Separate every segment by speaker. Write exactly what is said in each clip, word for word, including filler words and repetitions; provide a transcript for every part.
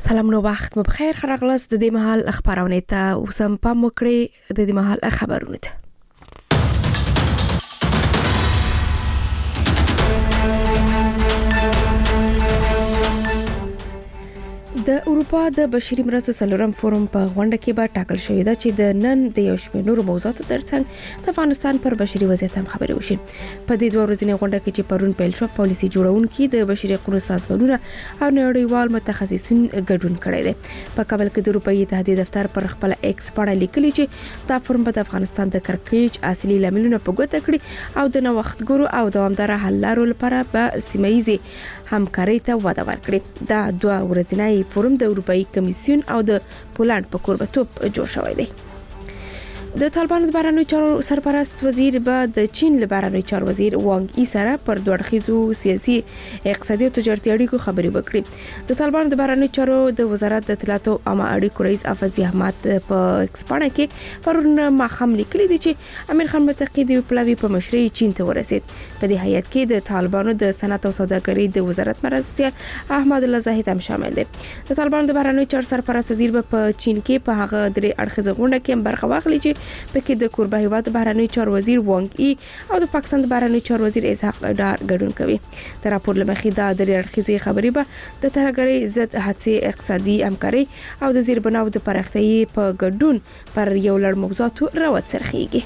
Speaker 1: سلام نو وخت مو بخیر خراغلاس د دې مهال خبرونه ته اوسم پام وکړي د دې مهال خبرونه ته د اروپا د بشري مرستو سلورم فورم په غونډه کې به ټاکل شوې ده چې د نن د یو شمېر نورو موضوعاتو ترڅنګ د افغانستان پر بشري وضعیت هم خبرې وشي. په دې دوه ورځې غونډه کې چې پرون پیل شو، پالیسي جوړونکي د بشري حقوقو سازمانونه او نړیوال متخصصین ګډون کړي دي. په کابل کې د اروپאי اتحادیې دفتر پر خپل ایکس پاڼه لیکلي چې دا فورم به د افغانستان د کړکېچ اصلي لاملونه په ګوته کړي او د نوښتګرو او دوامدار حل لارو لپاره به سیمایي همکاري ته وده ورکړي. دا دوه ورځې فورم د اروپאי کمیسیون او د پولند په کوربتوب جوړ شوی دی. د طالبانو د بهرنیو چارو سرپرست وزیر به د چین له بهرنیو چارو وزیر وانګ ای سره پر دوه اړخیزو سیاسي، اقتصادي او تجارتي اړیکو خبرې وکړي. د طالبانو د بهرنیو چارو د وزارت د اطلاعات او عامه اړیکو رئیس افزي احمد په ایکس پاڼه کې پرون ماښام لیکلي دي چې امیر خان متقی د پلاوی په مشرۍ چین ته ورسید. په دې هیات کې د طالبانو د صنعت او سوداګرۍ د وزارت مرستیال احمد الله زاهد هم شامل دي. د طالبانو د بهرنیو چارو سرپرست وزیر په چین کې په هغه درې اړخیزه غونډه کې برخه واخلي چې پکې د کوربه هیواد بهرنیو چارو وزیر وانګ ای او د پاکستان د بهرنیو چارو وزیر اسحاق ډار ګډون کوي. د راپور لمخې دا د اړخیزې خبرې به د ترهګرۍ ضد هڅې، اقتصادي همکاري او د زیربناو د پراختیايي په ګډون پر یو لړ موضوعاتو راوت سرخیږي.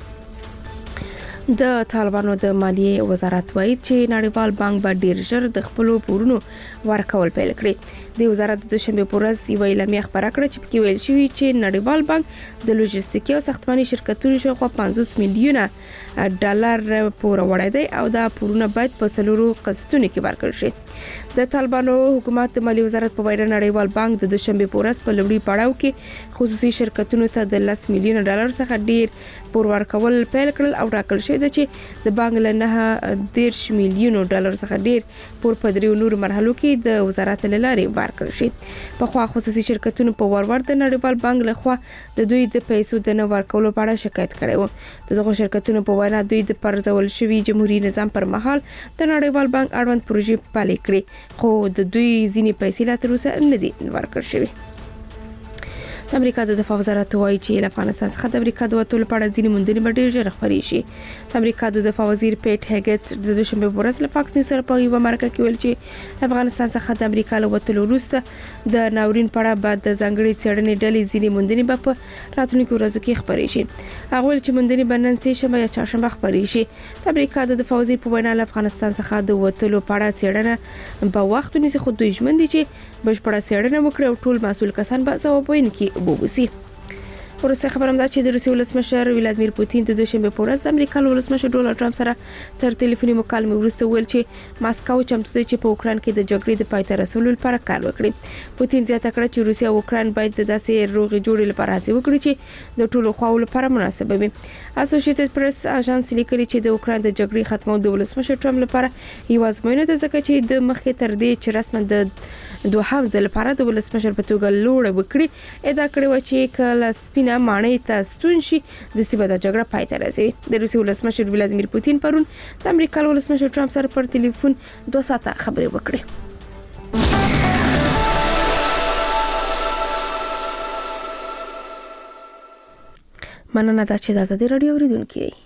Speaker 1: د طالبانو د مالیې وزارت وایي چې نړیوال بانک به ډیر ژر د خپل پورونو ورکول پیل کړي. د وزارت د شنبه په ورځ یو اعلامیه خبره کړه چې پکې ویل شوی چې نړیوال بانک د لوجستیکي او ساختماني شرکتونو شاوخوا پنځوس میلیونه ډالر پور وړي دي او دا پورونه باید په سلورو قسطونو کې ورکړل شي. د طالبانو حکومت د مالیې وزارت په وینا نړیوال بانک د دوشنبه په ورځ په لوړی پړاو کې خصوصي شرکتونو ته د لس میلیونه ډالر څخه ډیر پور ورکول پیل کړل او راکړل شوی دی چې د بانک له نه دیرش میلیونو ډالر څخه ډیر پور په دریو نورو مرحلو کې د وزارت له لارې ورکړل شي. په خوا خصوصي شرکتونو په ورور د نړیوال بانک له خوا د دوی د پیسو د نه ورکولو په اړه شکایت کړی و. دغه شرکتونو په وینا دوی د پرځول شوی جمهوریت نظام پر مهال د نړیوال بانک اړوند پروژې پلي کړې، خو د دوی ځینې پیسې لا تر اوسه نه دي ورکړل شوی. د امریکا د دفاع وزارت وایي چې افغانستان څخه د امریکا د وټول په اړه ځینې موندنې به ډېر ژر خبرې شي. د امریکا د دفاع وزیر پیټ هیګټس د دوشنبه په ورځ له فاکس نیوز سره په یو مرکه کې ویل چې افغانستان څخه د امریکا له وټول وروسته د ناورین په اړه بعد د ځانګړي څېړنې ډلې ځینې موندنې به په راتلونکو ورځو کې خبرې شي. هغه ویل چې موندنې به نن سه شنبه یا چهارشنبه خبرې شي. د امریکا د دفاع وزیر په وینا افغانستان څخه د وټول په اړه څېړنه په وخت ونیسي، خو دوی ژمن دي چې بشپړه څېړنه وکړي او ټول مسؤل کسان به ځواب وویني وبوسي. ورسته خبرم ده چې د روسیې ولسمشر ولادیمیر پوتین د دوشنبه په ورځ د امریکا ولسمشر ډونالد ټرمپ سره تر ټلیفوني مکالمې وروسته ویل چې ماسکو چمتو دی چې په اوکران کې د جګړې د پای ته رسولو لپاره کار وکړي. پوتین زیاته کړه چې روسیا او اوکران باید د داسې روغې جوړې لپاره هڅه وکړي چې د ټولو خواو لپاره مناسب وي. اسوسییټډ پریس اژانس لیکلي چې د اوکران د جګړې ختمول د ولسمشر ټرمپ لپاره یو ازموینه ده، ځکه چې د مخکې تر دې چې رسما د دوهم ځل لپاره د ولسمشر په توګه لوړ وکړي ادعا کړې و چې کله سپینه مانې ته ستون شي د سیمه د جګړه پای ته رسوي. د روسیې ولسمشر ولادیمیر پوتین پرون د امریکا ولسمشر ټرمپ سره پر ټلیفون دوه ساعته خبرې وکړې. مننه دا چې د ازادي رادیو اوریدونکو یې.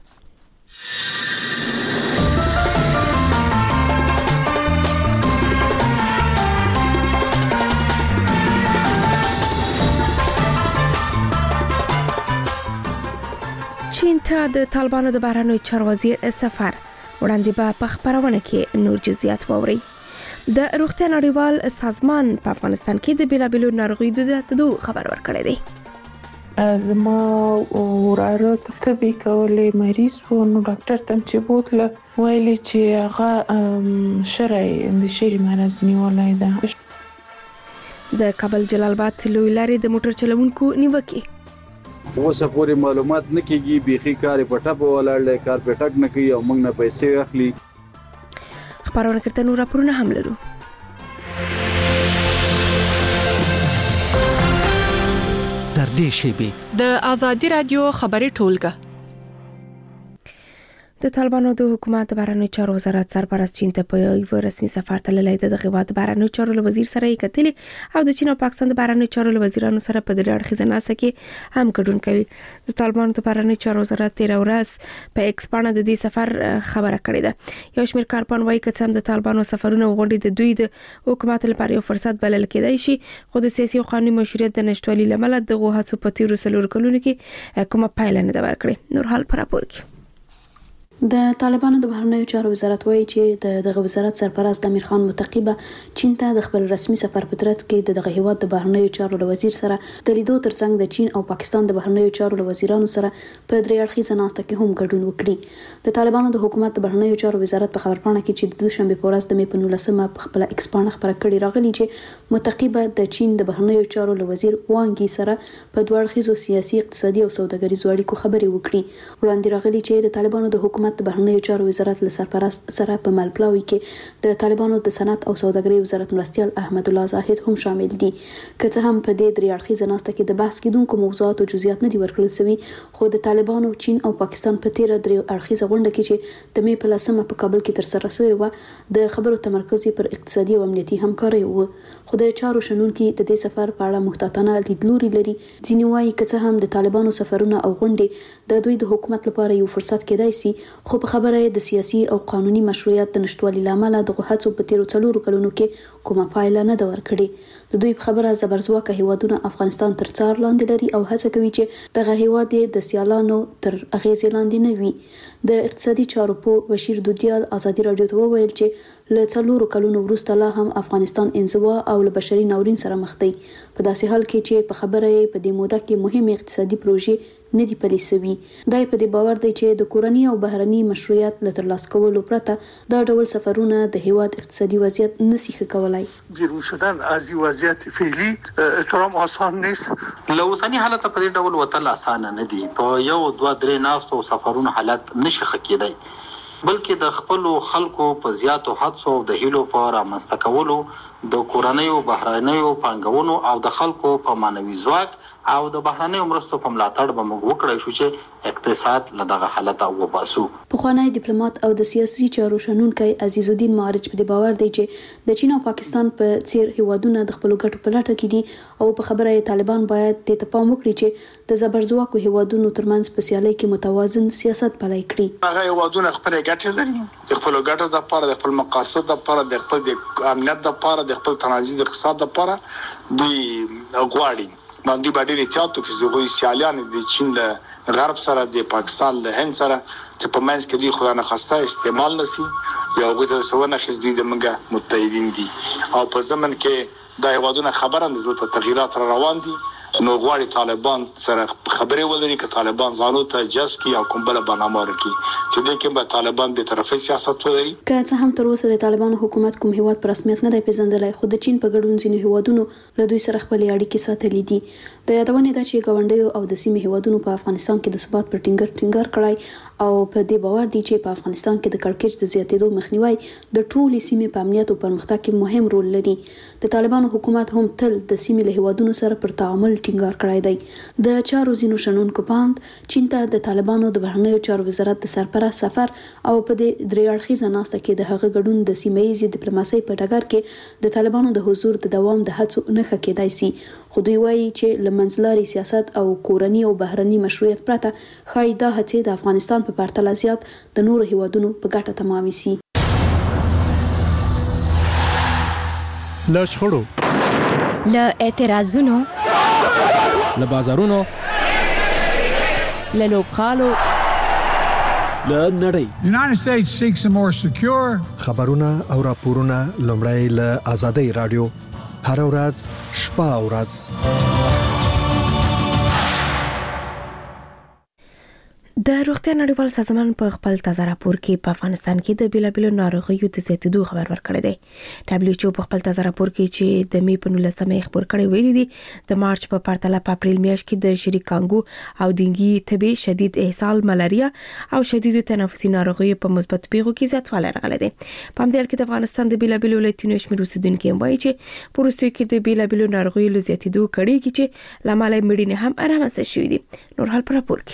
Speaker 1: چین ته د طالبانو د بهرنیو چارو وزیر سفر وړاندې به په خبرونه کې نور جزئیات ووري. د روغتیا نړیوال سازمان په افغانستان کې د بیلابیلو ناروغیو د زیاتېدو خبر ورکړی دی.
Speaker 2: زما وراره طبي کولې مریض و، نو ډاکټر ته چې بوتله ویلي چې هغه شری د شری مرض نیولای ده.
Speaker 1: د کابل جلال آباد لوی لارې د موټر چلوونکو نیوکه
Speaker 3: اوسه پورې معلومات نه کیږي، بيخي کار په ټاپه ولاړل، کار په ټاک نه کوي او موږ نه پیسې اخلي.
Speaker 1: خبرونه کړه نور راپورونه هم لرو.
Speaker 4: در دې شی به د ازادي رادیو خبري ټولګه
Speaker 1: د طالبانو د حکومت د بهرنیو چارو وزارت سرپرست چین ته په یو رسمي سفر تللی د هیواد بهرنیو چارو وزیر سره یې کتلي او د چین او پاکستان د بهرنیو چارو وزیرانو سره په دې اړخیزه ناسته کې هم ګډون کوي. د طالبانو د بهرنیو چارو وزارت تیر ورځ په ایکس باندې د دې سفر خبره کړې ده. یو شمېر کارپان وایي چې هم د طالبانو سفرونه غونډې د دوی د حکومت لپاره یو فرصت بلل کېدای شي، خو د سیاسي او قانوني مشروعیت د نشټوالي لامل دغه هڅو په تیرو څلورو کلونو کې کومه پایله نه ده ورکړې. نور حال پر راپور کې
Speaker 4: د طالبانو د بهرنیو چارو وزارت وایي چې دغه وزارت سرپرست امیر خان متقیبه چین ته د خپل رسمي سفر په ترڅ کې دغه هیواد د بهرنیو چارو وزیر سره د لیدو ترڅنګ د چین او پاکستان د بهرنیو چارو وزیرانو سره په درې اړخیزه ناسته کې هم ګډون وکړي. د طالبانو د حکومت د بهرنیو چارو وزارت په خبرپاڼه کې چې د دوشنبه په ورځ د مې په نولسمه په خپل ایکس باندې خبره کړې راغلي چې متقیبه د چین د بهرنیو چارو وزیر وانګي سره په دوه اړخیزو سیاسي، اقتصادي او سوداګریزو اړیکو خبرې وکړي. وړاندې راغلي چې د طالبانو د حکومت د بهرنیو چارو وزارت له سرپرست سره په ملپلاوي کې د طالبانو د صنعت او سوداګرۍ وزارت مرستیال احمد الله زاهد هم شامل دي. که څه هم په دې درې اړخیزه ناسته کې د بحث کېدونکو موضوعات او جزئیات نه دي ورکړل شوي، خو د طالبانو، چین او پاکستان په تیر درې اړخیزه غونډه کې چې د مې په لسمه په کابل کې تر سره شوې و د خبرو تمرکز پر اقتصادي او امنیتي همکارۍ و. خو د چارو شنونکي د دې سفر په اړه محتاطانه لیدلوري لري. ځینې وایي که څه هم د طالبانو سفرونه او غونډې د دوی د حکومت لپاره یو فرصت کېدای شي، خو په خبره د سیاسي او قانوني مشروعیت د نشټوالي لامل دغه هڅو په تیرو څلورو کلونو کې کومه پایله نه ده ورکړې. د دوی په خبره زبرځواکه هیوادونه افغانستان تر څار لاندې لري او هڅه کوي چې دغه هیواد د سیالانو تر اغیزې لاندې نه وي. د اقتصادي چارو په بشیر دودیال ازادي رادیو ته وویل چې له څلورو کلونو وروسته لا هم افغانستان انزوا او له بشري ناورین سره مخ دی، په داسې حال کې چې په خبره یې په دې موده کې مهمه اقتصادي پروژې نه دی پلي شوي. دای په دې باور دی چې د کورنی او بهرني مشروعیت له ترلاسه کولو پرته دا ډول سفرونه د هیواد اقتصادي وضعیت نشي ښه کولای.
Speaker 5: بیرون شدن از این وضعیت فعلی احترام آسان نیست.
Speaker 6: له اوسني حالت په دې ډول وتل اسانه نه دي. په یو دوه درې ناستو سفرونو حالت نشي ښه کېدای، بلکې د خپل خلکو په زیاتو حدسو او د هیلو په رامنځته کولو، د کورنیو بهرنیو پانګونو او د خلکو په مانوي ځواک او د بهرنیو مرستو په ملاتړ به موږ وکړای شو چې اقتصاد له دغه حالت وباسو.
Speaker 4: پخوانی ډیپلوماټ او د سیاسي چارو شنونکی عزیز الدین معارج په دې باور دی چې د چین او پاکستان په څیر هیوادونه د خپل ګټو په لټه کې دي او په خبره طالبان باید د تپام وکړي چې د زبرځواکو هیوادونو ترمنځ په سیالۍ کې متوازن سیاست پلي کړي.
Speaker 5: هغه هیوادونه خپل ګټې لري، د خپل ګټو لپاره، د خپل مقاصد لپاره، د خپل امنیت لپاره، د خپل تنظیم اقتصاد لپاره دوی غواړي. باندې باندې احتیاط کوي چې د سیالان د چین له غرب سره، د پاکستان له هند سره چې په منځ کې دوی خدای نه خواسته استعمال نشي یا هغه ته سونه خز دوی د منګه متحدین دي او په زمن کې د هیوادونو خبره نزلت تغیرات را روان دي. نو غواړي طالبان سره خبرې ولري چې طالبان ځانو ته جذب کی او کوم بل برنامه ورکړي چې د کوم طالبان به طرفي سیاست ولري.
Speaker 4: که څه هم تر اوسه د طالبانو حکومت کوم هیواد پر رسمیت نه دی پیژندلی، خو د چین په ګډون ځینې هیوادونو له دوی سره خپل اړیکې ساتلې دي. د یادونې ده چې ګاونډیو او د سیمې هیوادونو په افغانستان کې د ثبات پر ټینګر ټینګر کړای او په دې باور دي چې په افغانستان کې د کړکېچ د زیاتېدو مخنیوي د ټولې سیمې په امنیت او پرمختګ کې مهم رول لري. د طالبانو حکومت هم تل د سیمې له هیوادونو سره پر تعامل ټینګار کړی دی. د چارو زینو شنونکو باند چین ته د طالبانو د بهرنیو چارو وزارت د سرپرست سفر او په دې درې اړخیزه ناسته کې د هغه ګډون د سیمه ییزې ډیپلوماسۍ په ډګر کې د طالبانو د حضور د دوام د هڅو نښه کېدای شي، خو دوی وایي چې له منځلاري سیاست او کورني او بهرني مشروعیت پرته ښایي دا هڅې د افغانستان په پرتله زیات د نورو هیوادونو په ګټه تمامې شي.
Speaker 7: له شخړو،
Speaker 8: له اعتراضونو،
Speaker 7: له بازارونو،
Speaker 8: له لوبغالو،
Speaker 7: له نړۍ.
Speaker 9: United States seeks a more secure.
Speaker 7: خبرونه او راپورونه لومړی له آزادۍ رادیو هر ورځ شپه او ورځ.
Speaker 1: د روغتیا نړیوال سازمان په خپل تازه راپور کې په افغانستان کې د بیلابیلو ناروغیو د زیاتېدو خبر ورکړی دی. دبليو ایچ او په خپل تازه راپور کې چې د مې په نولسمه خبر کړی ویلي دي د مارچ په پرتله په اپریل میاشت کې د شریکانګو او ډینګي تبي، شدید اسهال، ملاریا او شدید تنفسي ناروغیو په مثبت پیغو کې زیاتوالی راغلی دی. په همدې حال کې د افغانستان د بیلابیلو ولایتونو شمېر اوسیدونکي هم وایي چې په وروستیو کې د بیلابیلو ناروغیو له زیاتېدو کړي چې لامل یې مړینې هم رامنځته شوي دي. نور حال پر راپور کې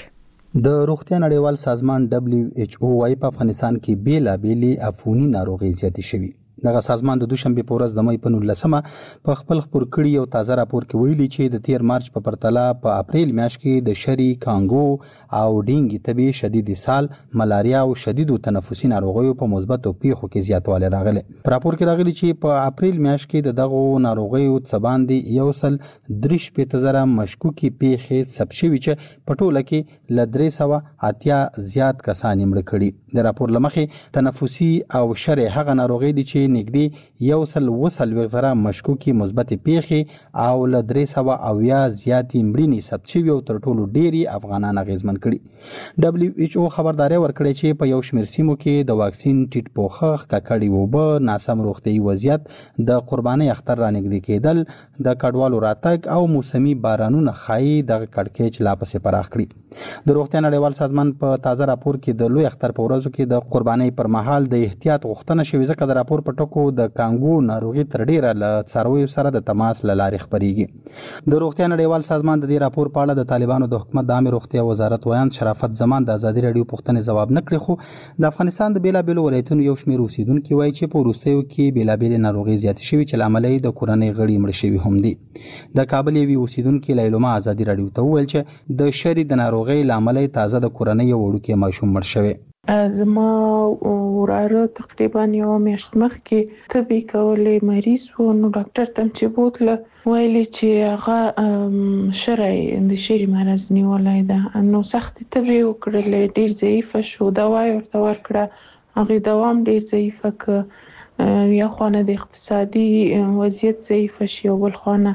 Speaker 8: د روغتیا نړیوال سازمان دبليو ایچ او وايي په افغانستان کې بیلابېلې عفونی ناروغي زیاتې شوي. دغه سازمان د دوشنبه په ورځ د مې په نولسمه په خپل خبر کړي یو تازه راپور کې ویلي چې د تیر مارچ په پرتله په اپریل میاشت کې د شری کانګو او ډینګي تبي شدید سال ملاریا او شدید تنفسي ناروغیو په مثبتو پیښو کې زیاتوالی راغلی. په راپور کې راغلي چې په اپریل میاشت کې د دغه ناروغیو څخه باندې یو سل درش په تزره مشکوکي پیښې ثبت شوي چې په ټوله کې ل درې سوه اتیا زیات کسان مړه کړي. د راپور لمخې تنفسي او شری هغه ناروغي دي چې نږدې یو سل وسل وغزره مشکوکي مثبت پیښې او ل درې سوه اویا زیاتې مړینې ثبت شوي او تر ټولو ډېری افغانان اغېزمن کړي. دبليو ایچ او خبرداري ورکړې چې په یو شمېر سیمو کې د واکسین ټیټ پوښښ، ککړې اوبه، ناسم روغتیایي وضعیت، د قربانۍ اختر رانږدې کېدل، د کډوالو راتګ او موسمي بارانونه ښایي دغه کړکېچ لا پسې پراخ کړي. د روغتیا نړیوال سازمان په تازه راپور کې د لوی اختر په ورځو کې د قربانۍ پر مهال د احتیاط غوښتنه شوې، ځکه د راپور په ټکو د کانګو ناروغي تر ډیره له څارویو سره د تماس له لارې خپریږي. د روغتیا نړیوال سازمان د دې راپور په اړه د طالبانو د حکومت د عامه روغتیا وزارت ویان شرافت زمان د ازادي رادیو پوښتنې ځواب نه کړی، خو د افغانستان د بیلابېلو ولایتونو یو شمېر اوسیدونکي وایي چې په وروستیو کې بیلابېلې ناروغۍ زیاتې شوي چې له امله یې د کورنۍ غړي مړه شوي هم دي. د کابل یوې اوسیدونکي لیلما ازادي رادیو ته وویل چې د شری د ناروغۍ له امله یې تازه د کورنۍ یو وړوکی ماشوم مړ شوی.
Speaker 2: زما وراره تقریبا یو میاشت مخکې تبي کولې مریض و، نو ډاکټر ته چې بوتله ویلي چې هغه شری د شری مرض نیولای ده، نو سخت تبي وکړلې، ډیر ضعیفه شو، دوا ورته ورکړه، هغه دوام ډیر ضعیفه ک یا خونه د اقتصادي وضعیت ضعیفه شي او بل خونه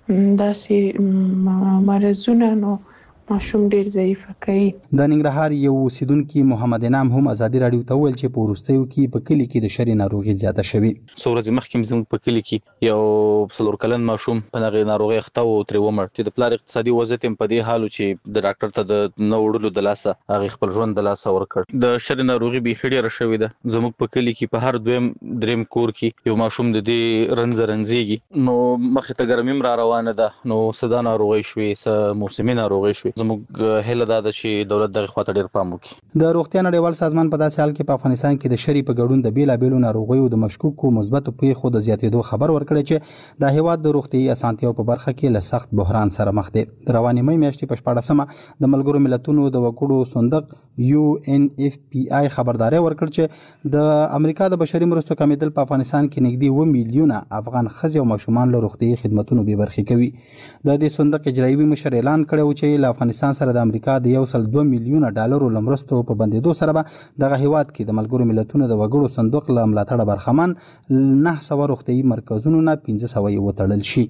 Speaker 2: داسې مرزونه نو ماشوم ډیر ضعیفه کوي.
Speaker 8: د ننګرهار یو اوسیدونکي محمد انعام هم ازادي رادیو ته ویل چې په وروستیو کې په کلی کې د شری ناروغي زیاته شوې.
Speaker 10: څو ورځې مخکې زموږ په کلی کې یو څلور کلن ماشوم په دغه ناروغي اخته و او ترې ومړ، چې د پلار اقتصادي وضعیت هم په دې حال چې د ډاکټر ته د نه وړلو د لاسه هغه خپل ژوند د لاسه ورکړ. د شری ناروغي بیخي ډېره شوې ده. زموږ په کلی کې په هر دویم دریم کور کې یو ماشوم د دې رنځ رنځيږي، نو مخې ته ګرمي را روانه ده، نو صدا ناروغي شوې، س موسمي ناروغي شوې. زموږ هله دا ده چې دولت دغه خواته ډیر پام وکړي.
Speaker 8: د روغتیا نړیوال سازمان په داسې حال کې په افغانستان کې د شری په ګډون د بیلابېلو ناروغیو د مشکوکو مثبتو پیښو د زیاتېدو خبر ورکړی چې د هیواد د روغتیايي اسانتیاو په برخه کې له سخت بحران سره مخ دی. د روانې مې میاشتې په شپاړسمه د ملګرو ملتونو د وګړو صندوق یو ان اف پی آی خبرداري ورکړ چې د امریکا د بشري مرستو کمیدل په افغانستان کې نږدې و میلیونه افغان ښځې او ماشومان له روغتیايي خدماتو بې برخې کوي. د دې صندوق اجرایي مشر اعلان کړی چې له افغانستان سره د امریکا د یو سل دوه میلیونه ډالرو لمرستو په بندیدو سره به دغه هیواد کې د ملګرو ملتونو د وګړو صندوق له ملاتړه برخمن نه سوه روغتیايي مرکزونو نه پنځه سوه یې وتړل شي.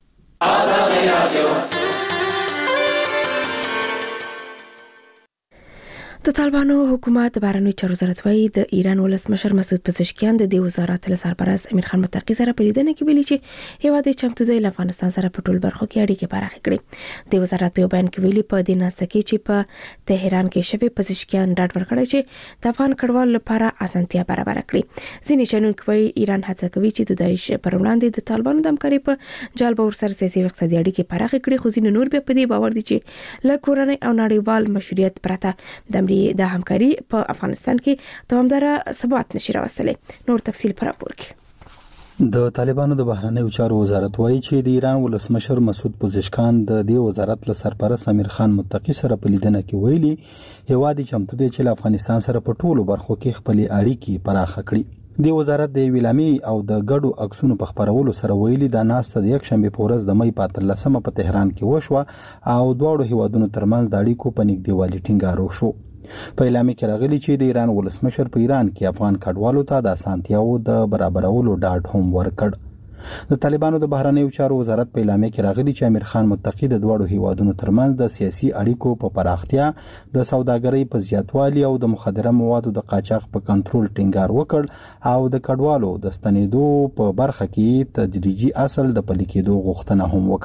Speaker 1: د طالبانو حکومت د بهرنیو چارو وزارت وايي د ایران ولسمشر مسعود پزشکیان د دې وزارت له سرپرست امیر خان متقي سره په لیدنه کې ویلي چې هیواد یې چمتو دی له افغانستان سره په ټول برخو کې اړیکې پراخې کړي. د وزارت په بیان کې ویلي په دې ناسته کې چې په تهران کې شوی پزشکیان ډاډ ورکړی چې د افغان کډوالو لپاره اسانتیا برابر کړي. ځینې شنونکي وايي ایران هڅه کوي چې د داعش پر وړاندې د طالبانو د همکارۍ په جال به ورسره سیاسي او اقتصادي اړیکې پراخې کړي، خو ځینې نور بیا په دې باور دي چې له کورنۍ او نړیوال مشروعیت پرته د د همکاري په افغانستان کې دوامداره ثبات نشي راوستلی. نور تفصیل پر راپور کې.
Speaker 8: د طالبانو د بهرنیو چارو وزارت وایي چې د ایران ولسمشر مسعود پزشکیان د دې وزارت له سرپرست امیر خان متقي سره په لیدنه کې ویلي هیواد چمتو دی چې له افغانستان سره په ټولو برخو کې خپل اړیکې پراخه کړي. د وزارت د ویلامي او د ګډو عکسونو په خبرولو سره ویلي د ناسته د یک شنبه په ورځ د مې په اتلسمه په تهران کې وشوه او دواړو هیوادونو ترمنځ د اړیکو په نږدېوالي ټینګار وشو. په اعلامیه کې راغلي چې د ایران ولسمشر په ایران کې افغان کډوالو ته د اسانتیاو د برابرولو ډاډ هم ورکړ. د طالبانو د بهرنیو چارو وزارت په اعلامیه کې راغلي چې امیر خان متقي د دواړو هیوادونو ترمنځ د سیاسي اړیکو په پراختیا، د سوداګرۍ په زیاتوالي او د مخدره موادو د قاچاق په کنټرول ټینګار وکړ او د کډوالو د ستنېدو په برخه کې تدریجي اصل د پلي کېدو غوښتنه هم وکړه.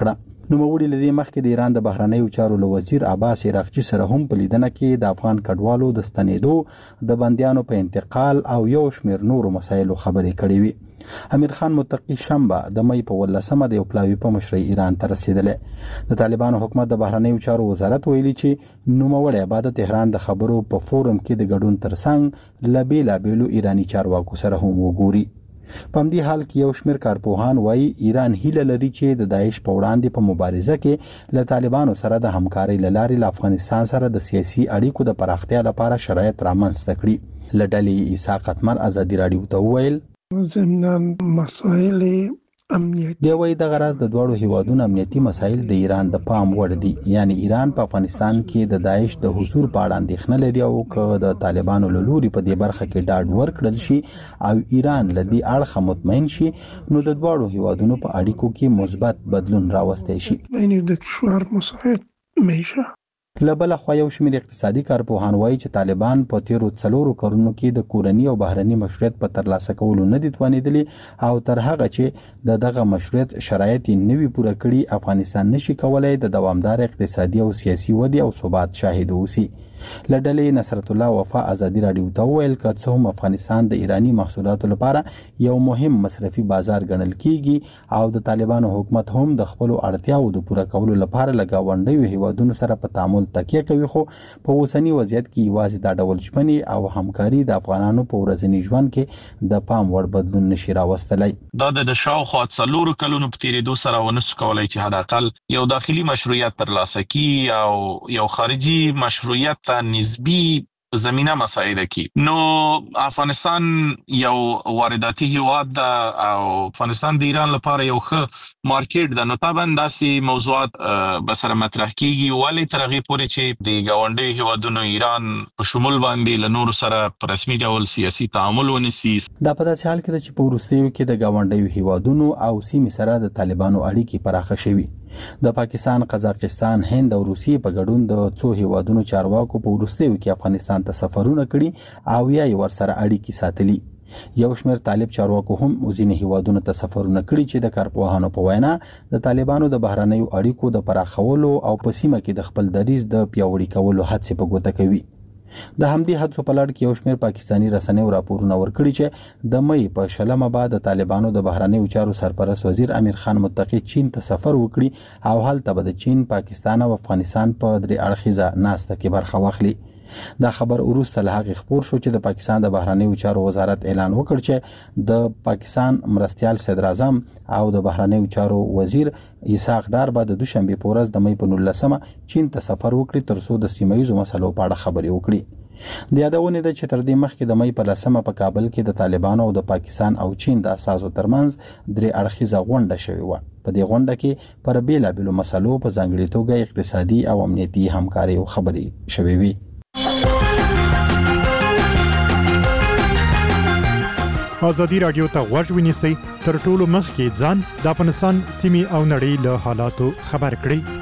Speaker 8: نوموړي لدی مخکې د ایران د بهرنیو چارو وزیر عباس عراقچي سره هم په لیدنه کې د افغان کډوالو د ستنېدو د بنديانو په انتقال او یو شمېر نورو مسایلو خبرې کړې وي. امیر خان متقی شنبه د مې په ولسمه د یو پلاوی په مشرۍ ایران ته رسیدلې. د طالبانو حکومت د بهرنیو چارو وزارت ویلي چې نوموړی به د تهران د خبرو په فورم کې د ګډون ترڅنګ له بېلابېلو ایراني چارواکو سره هم وګوري. په همدې حال کې یو شمېر کارپوهان وایي ایران هیله لري چې د داعش په وړاندې په مبارزه کې له طالبانو سره د همکارۍ له لارې له افغانستان سره د سیاسي اړیکو د پراختیا لپاره شرایط رامنځته کړي. له ډلې اسحاق اتمر ازادي راډیو ته وویل
Speaker 11: ضمن مسائل امنیتي
Speaker 8: دی وایي د غرض د دوړو هیوادونو امنیتي مسایل د ایران د پام وړ دي. یعنی ایران په افغانستان کې د داعش د حضور په اړه اندېښنه لري او که د طالبانو له لوري په دې برخه کې ډاډ ورکړل شي او ایران له دې اړخه مطمئن شي نو د دوړو هیوادونو په اړیکو کې مثبت بدلون راوستي شي.
Speaker 11: بین د کشور مساعد میشه
Speaker 8: لبل خو یو شمېر اقتصادي کارپوهان وایي چې طالبان په تیرو څلورو کارونو کې د کورنی او بهرني مشروعیت په ترلاسه کولو نه دي توانیدلي او تر هغه چې د دغه مشروعیت شرایط نوي پوره کړي افغانستان نشي کولای د دوامدار اقتصادي او سیاسي ودې او ثبات شاهد اوسي. لډلې نصرت الله وفا ازادي راډیو ته ویل که څه هم افغانستان د ایرانی محصولاتو لپاره یو مهم مصرفي بازار ګڼل کیږي او د طالبانو حکومت هم د خپل اړتیاو د پوره کولو لپاره لګاونډیو هیوادونو سره په تعامل تکیه کوي خو په اوسنی وضعیت کې یوازې د ډول ژمنې او همکاري د افغانانو په ورځني ژوند کې د پام وړ بدلون نشي راوستلی.
Speaker 12: دا د شاوخوا څلورو کلونو په تیریدو سره ونسو کولای چې حداقل یو داخلي مشروعیت ترلاسه کړي او یو خارجي مشروعیت ته نسبی زمینه مساعده کی. نو افغانستان یو وارداتي هیواد ده او افغانستان د ایران لپاره یو ښه مارکیټ ده. نو طبعا داسې موضوعات به سره مطرح کیږي ولې تر هغې پورې چې د ګاونډیو هیوادونو ایران په شمول باندې له نورو سره په رسمي ډول سیاسي تعامل ونیسي.
Speaker 8: دا په داسې حال کې ده چې په وروستیو کې د ګاونډیو هیوادونو او سیمې سره د طالبانو اړیکې پراخه شوي. د پاکستان، قزاقستان، هند او روسیې په ګډون د څو هیوادونو چارواکو په وروستیو کې افغانستان ته سفرونه کړي او یا ور سره اړیکې ساتلي. یو شمېر طالب چارواکو هم ځینې هیوادونو ته سفرونه کړي چې د کارپوهانو په وینا د طالبانو د بهرنیو اړیکو د پراخولو او په سیمه کې د خپل دریځ د پیاوړي کولو هڅې په ګوته کوي. د همدې هڅو په لړ کې یو شمېر پاکستاني رسنیو راپورونه ورکړي چې د مې په شلمه بعد د طالبانو د بهرنیو چارو سرپرست وزیر امیر خان متقی چین ته سفر وکړي او هلته به د چین، پاکستان او افغانستان په درې اړخیزه ناسته کې برخه واخلي. دا خبر وروسته له هغې خپور شو چې د پاکستان د بهرنیو چارو وزارت اعلان وکړ چې د پاکستان مرستیال صدر اعظم او د بهرنیو چارو وزیر اسحاق ډار به د دوشنبه په ورځ د مې په نولسمه چین ته سفر وکړي ترڅو د سیمه ییزو مسلو په اړه خبرې وکړي. د یادونه ده چې تر دې مخکې د مې په لسمه په کابل کې د طالبانو او د پاکستان او چین د اساسو ترمنځ درې اړخیزه غونډه شوې و. په دې غونډه کې پر بیلابېلو مسلو په ځانګړي توګه اقتصادي او امنیتي همکاري او خبرې شوې وي.
Speaker 13: ازادي راډیو ته غوږ ونیسئ تر ټولو مخکې ځان د افغانستان سیمې او نړۍ له حالاتو خبر کړئ.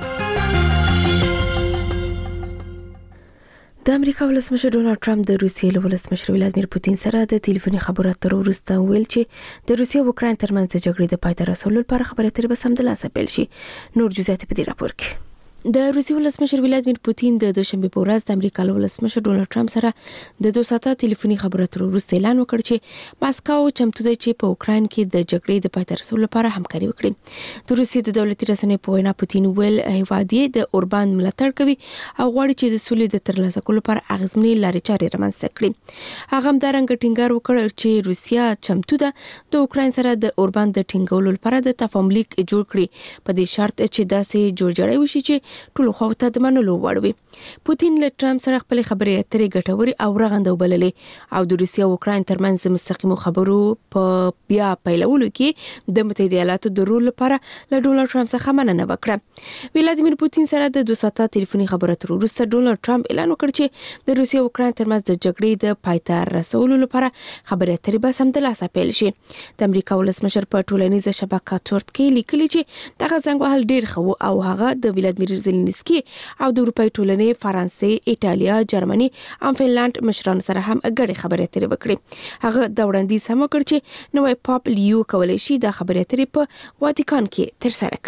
Speaker 1: د امریکا ولسمشر ډونالد ټرمپ د روسیې له ولسمشر ولادیمیر پوتین سره د ټلیفوني خبرو اترو وروسته ویل چې د روسیې او اوکراین ترمنځ د جګړې د پای ته رسولو لپاره خبرې اترې به سمدلاسه پیل شي. نور جزئیات په دې راپور کې. د روسیې ولسمشر ولادیمیر پوتین د دوشنبه په ورځ د امریکا له ولسمشر ډونالد ټرمپ سره د دوه ساعته ټلیفوني خبرو اترو وروسته اعلان وکړ چې ماسکو چمتو دی چې په اوکراین کې د جګړې د پای ته رسولو لپاره همکاري وکړي. د روسیې د دولتي رسنۍ په وینا پوتین ویل هیواد یې د اوربان ملاتړ کوي او غواړي چې د سولې د ترلاسه کولو لپاره اغیزمنې لارې چارې رامنځته کړي. هغه همدارنګه ټینګار وکړ چې روسیا چمتو ده د اوکراین سره د اوربان د ټینګولو لپاره د تفاهم لیک جوړ کړي په دې شرط چې داسې جوړجاړی وشي چې ټول خواته د منلو وړ وي. پوتین له ټرمپ سره خپل خبرې اترې ګټورې او رغنده وبللې او د روسیې او اوکراین ترمنځ مستقیمو خبرو په بیا پیلولو کې د متحده ایالاتو د رول لپاره له ډونالد ټرمپ څخه مننه وکړه. ولادیمیر پوتین سره د دوه ساعته ټلیفوني خبرو اترو وروسته ډونالد ټرمپ اعلان وکړ چې د روسیې او اوکراین ترمنځ د جګړې د پای ته رسولو لپاره خبرې اترې به سمدلاسه پیل شي. د امریکا ولسمشر په ټولنیزه شبکه ټورت کې لیکلي چې دغه زنګ وهل ډیر ښه او هغه د ولادیمیر زيلنسکي او د اروپای ټولنې، فرانسې، ایټالیا، جرمني او فنلند مشرانو سره هم ګډه خبرې اترې وکړې. هغه د وړاندیز هم وکړ چې نوی پاپ لیو کولای شي د خبرې اترې په واتیکان کې ترسره کړي.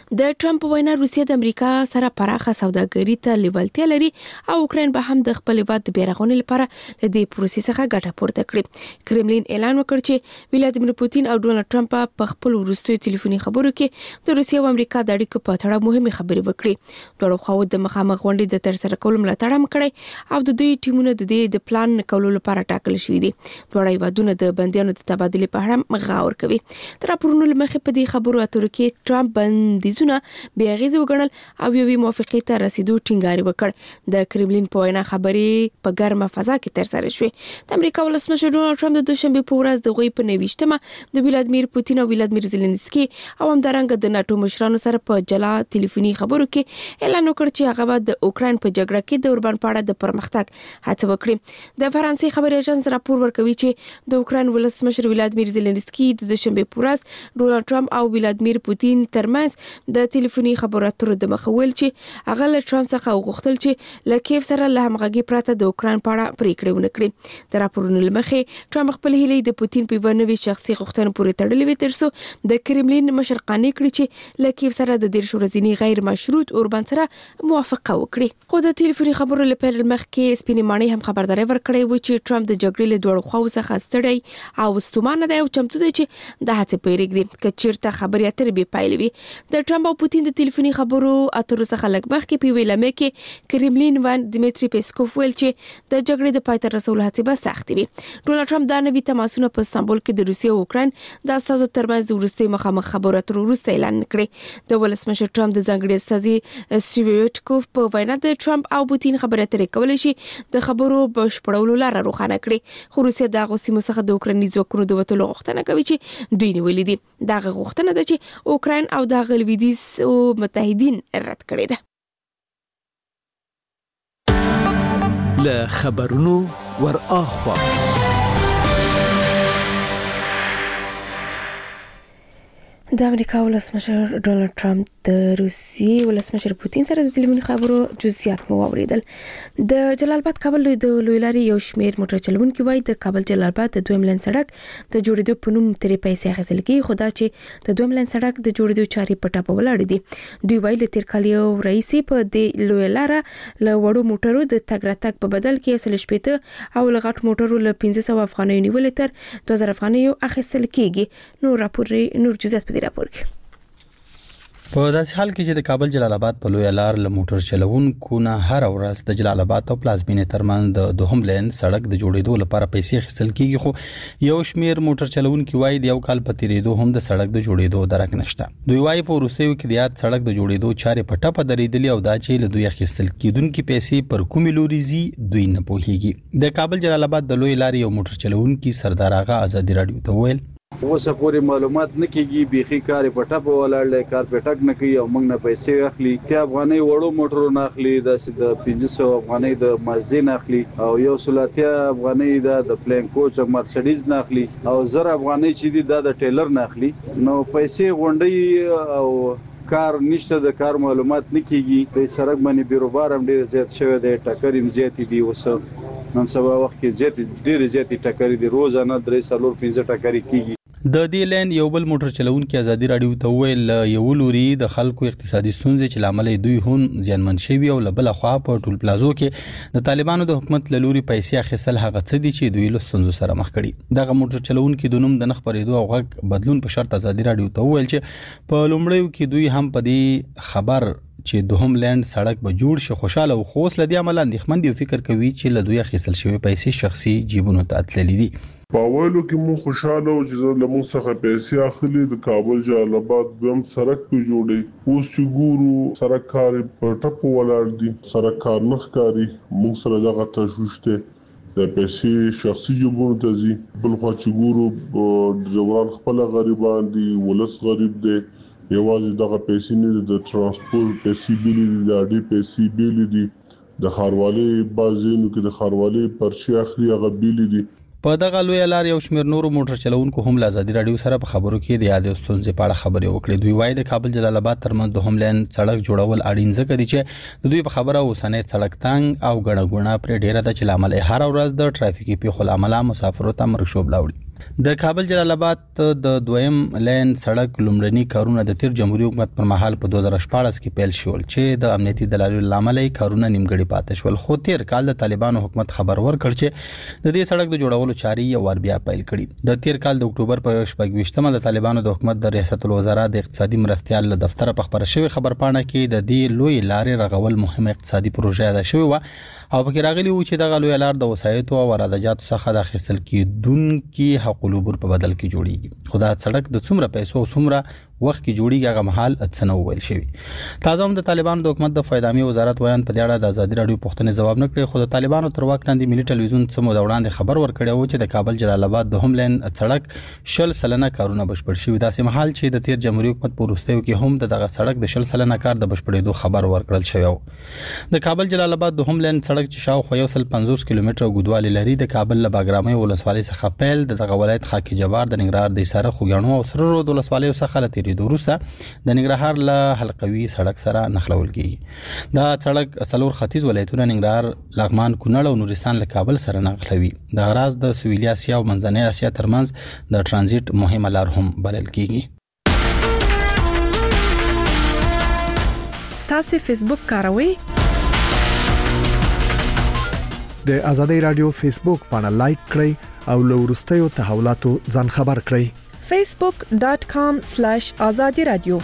Speaker 1: د ټرمپ وینا روسیه د امریکا سره پراخه سوداګري ته لیوالتیا لري او اوکرين به هم د خپل هیواد د بیرغونې لپاره له دې پروسې څخه ګټه پورته کړي. کرملین اعلان وکړ چې ولادیمیر پوتین او ډونالد ټرمپ په خپل وروستیو ټلیفوني خبرو کې د روسیه او امریکا د اړیکو په اړه مهمه خبرې وکړي. دوه خو د مخامخ غونډې د ترسره کولو ملاتړ هم کړی او د دوی ټیمونه د دې د پلان کولو لپاره ټاکل شوی دي. دوه هیوادونه د بندیانو د تبادلې په اړه مغاور کوي. تر راپورونو لمخې په دې خبرو اترو کې ټرمپ بندیزونه بیا غیزه وګڼل او یوې موافقې ته رسیدو ټینګار وکړ. د کرملین په وینا خبرې په ګرمه فضا کې تر سره شوې. د امریکا ولسمشر ډونالد ټرمپ د دوشنبه په ورځ د غوي په نوښتمه د ولادیمیر پوتین او ولادیمیر زيلنسکي او همدارنګه د ناتو مشرانو سره په جلا ټلیفوني خبرو کې اعلان وکړ چې هغه د اوکرين په جګړه کې د اوربان پاړه د پرمختګ هڅه وکړي. د فرانسې خبري اژانس راپور ورکوي چې د اوکرين ولسمشر ولادیمیر زيلنسکي د دوشنبه په ورځ ډونالد ټرمپ او ولادیمیر پوتین ترمنځ د ټلیفوني خبرو اترو د مخول چې هغه له ټرمپ څخه وغوښتل چې له کیف سره له همغږي پرته د اوکرين په اړه پریکړه ونکړي. د راپورونو لمخې ټرمپ خپل هیلې د پوتین په ونوي شخصي غوښتنو پورې تړلې وي ترڅو د کرملین مشر قانې کړی چې له کیف سره د ډیر شورزینی غیر مشروط اوربان سره موافقه وکړي. خو د ټلیفوني خبرو لپاره مخکې سپینې مانی هم خبرداري ورکړې و چې ټرمپ د جګړې له دوه خواو څخه ستړی او ستومانه دی او چمتو دی چې د هڅې پیریږي چې چیرته خبرې اترې به پایلوي. د ټرمپ او پوتین د ټلیفوني خبرو اترو څخه لږ مخکې په ویلمه کې کرملین وان دمیټری پیسکوف ویل چې د جګړې د پای ته رسولو هڅې به سختې وي. ډونالد ټرمپ دا نوي تماسونه په استانبول کې د روسیې او اوکرين د اساسو ترمنځ د وروستي مخامخ خبرو اترو وروسته اعلان کړی. د ولسمشر ټرمپ د ځانګړي استازي سټیویټکوف په وینا د ټرمپ او پوتین خبرې اترې کولای شي د خبرو بشپړولو لاره روښانه کړي. خو روسیه د غوسیمو څخه د اوکراني ځواکونو د وټولو غوښتنه کوي چې دوی نیولې دي. دا غوښتنه ده چې اوکرين او د غلویدیز او متحدین رد کړي ده.
Speaker 14: له خبرونو ور اخوا
Speaker 1: د امریکا ولسمشر ډونالد ټرمپ د روسیې ولسمشر پوتین سره د ټلیفوني خبرو جزئیات مو اوریدل. د جلال آباد کابل د لوی لارې یو شمیر موټر چلونکي وایي د کابل جلال آباد د دویم لین سړک د جوړېدو په نوم ترې پیسې اخیستل کیږي، خو دا چې د دویم لین سړک د جوړېدو چارې په ټاپه ولاړ دي. دوی وایي د تیر کال یو رئیس په د لوی لاره له وړو موټرو د تګ راتګ په بدل کې یو سل شپېته او له غټ موټرو له پنځه سوه افغانیو نیول تر دوه زره افغانیو اخیستل کیږي. نور راپور نور جزئیات په راپور کې
Speaker 8: په داسې حال کې چې د کابل جلال آباد په لوی لار له موټر چلوونکو نه هر ورځ د جلال آباد او پلازمینې ترمنځ د دوهم لین سړک د جوړېدو لپاره پیسې اخیستل کیږي، خو یو شمیر موټر چلوونکي وایي د یو کال په تیریدو هم د سړک د جوړېدو درک نشته. دوی وایي په وروستیو کې د یاد سړک د جوړېدو چارې په ټاپه درېدلې او دا چې له دوی اخیستل کیدونکو پیسې پر کومې لوري ځي دوی نه پوهیږي. د کابل جلال آباد د لوی لارې یو موټر چلوونکي سردار آغا آزادي رادیو ته ویل
Speaker 3: اوسه پورې معلومات نه کیږي، بيخي کار په ټاپه ولاړل، کار په ټک نه کوي او موږ نه پیسې اخلي. ته افغاني وړو موټرو نه اخلي، د پنځه سوه افغاني د مازدي نه اخلي او یو سلاتیا افغاني د پلین کوچ مرسيډیز نه اخلي او زر افغاني چې دي د ټیلر نه اخلي. نو پیسې غونډي او کار نشته، د کار معلومات نه کیږي. د سړک باندې بیروبار هم ډیر زیات شوی دی، ټکر هم زیات دي. اوسه نن سبا وخت کې زیات ډیر زیات ټکر دي، روزانه درې سلور پنځه ټکر کیږي.
Speaker 8: د دې لین یو بل موټر چلوونکي آزادي رادیو ته ویل یو لوري د خلکو اقتصادي ستونزې چې لامل دوی هم زیانمن شوي او لبل خوا په ټول پلازو کې د طالبانو د حکومت له لوري پیسې اخیستل هغه څه دي چې دوی له ستونزو سره مخ کړي. دغه موټر چلوونکي د نوم د نخ پرېدو او غږ بدلون په شرط آزادي رادیو ته ویل چې په لومړیو کې دوی هم په دې خبر چې دوهم لین سړک به جوړ شي خوشاله او خوش لدی عمل اندېښمن دي او فکر کوي چې له دوی اخیستل شوی پیسې شخصي جیبونو ته تللي دي.
Speaker 15: باولو کې مون خوشاله او چې له مون څخه پیسې اخلي د کابل جلال آباد دویم سړک په جوړي. اوس چې ګورو سړک کار په ټپو ولاړ دي، سړک کار نه ښکاري. مون سره دغه تشویش ته د پیسې شخصي جیبونو ته ځي. بل خوا چې ګورو د ځوان خپل غریبان دي، ولس غریب دي، یوازې دغه پیسې نه د ترانسپورت پیسې بیل دي، د اډي پیسې بیل دي، د خاروالي بازینو کې د خاروالي پرچی اخلي هغه بیل دي.
Speaker 8: په دغه لوی لار یو شمیر نورو موټر چلوونکو هم له آزادي رادیو سره په خبرو کې د یادې ستونزې په اړه خبرې وکړې. دوی وایي د کابل جلال آباد ترمنځ دوهم لین سړک جوړول اړین ځکه دي چې د دوی په خبره اوسنۍ سړک تنګ او ګڼه ګوڼه پرې ډیره ده چې لامل هر ورځ د ټرافیکي پیښو لامل مسافرو ته مرګ شوب لاوړي. د کابل جلال آباد د دویم لین سړک لومړني کارونه د تیر جمهوریت حکومت پر مهال په دوه زره شپاړس کې پیل شول چې د امنیتي دلایلو لامل کارونه نیمګړي پاتې شول. خو تیر کال د طالبانو حکومت خبر ورکړ چې د دې سړک د جوړولو چاري یو ور بیا پیل کړي. د تیر کال د اکتوبر په شپږ د طالبانو د حکومت د ریاست الوزرا د اقتصادي مرستيال له دفتر په خبره شوی خبرپاڼه کې د دې لوی لارې رغول مهمه اقتصادي پروژه ده شوی و او پکې راغلی و چې د غلوی لار د وسایتو او رادجاتو څخه د اخیستل کېدونکو حق العبور په بدل کې جوړیږي. خو دا سړک د څومره پیسو او څومره وخت کې جوړیږي هغه محل اتسنه ویل شوی. تازه هم د طالبانو د حکومت د فایدامي وزارت ویان په دې اړه د ازادي رادیو پوښتنې جواب نه کړی. خو د طالبانو تر واک لاندې ملي ټلویزیون څخه د وړاندې خبر ورکړی و چې د کابل جلال آباد د هم لین سړک شل سلنه کارونه بشپړ شوی. داسې محل چې د تیر جمهوریت حکومت په وروستیو کې هم د دغه سړک د شل سلنه کار د بشپړېدو خبر ورکړل شوی و. د کابل جلال آباد د هم لین سړک چې شاوخوا یو سل پنځوس کیلومتره اوږدوالی لري د کابل له باګرامي ولسوالۍ څخه پیل د دغه ولایت خاکی جبار د ننګرهار د سره خوګانو او سره رود ولسوالۍ څخه لتيري دوروسه د ننګرهار له حلقوي سړک سره نښلول کیږي. دا سړک څلور ختیځ ولایتونه ننګرهار، لغمان، کونړ او نورستان له کابل سره نښلوي. د غراز د سویلي اسیا او منځنۍ اسیا ترمنځ د ترانزیت مهمه لار هم بلل کیږي.
Speaker 1: تاسو فیسبوک کاروئ؟
Speaker 7: د ازادي رادیو فیسبوک باندې لایک کړئ او له وروستیو تحولاتو ځان خبر کړئ.
Speaker 1: facebook dot com slash azadi radio.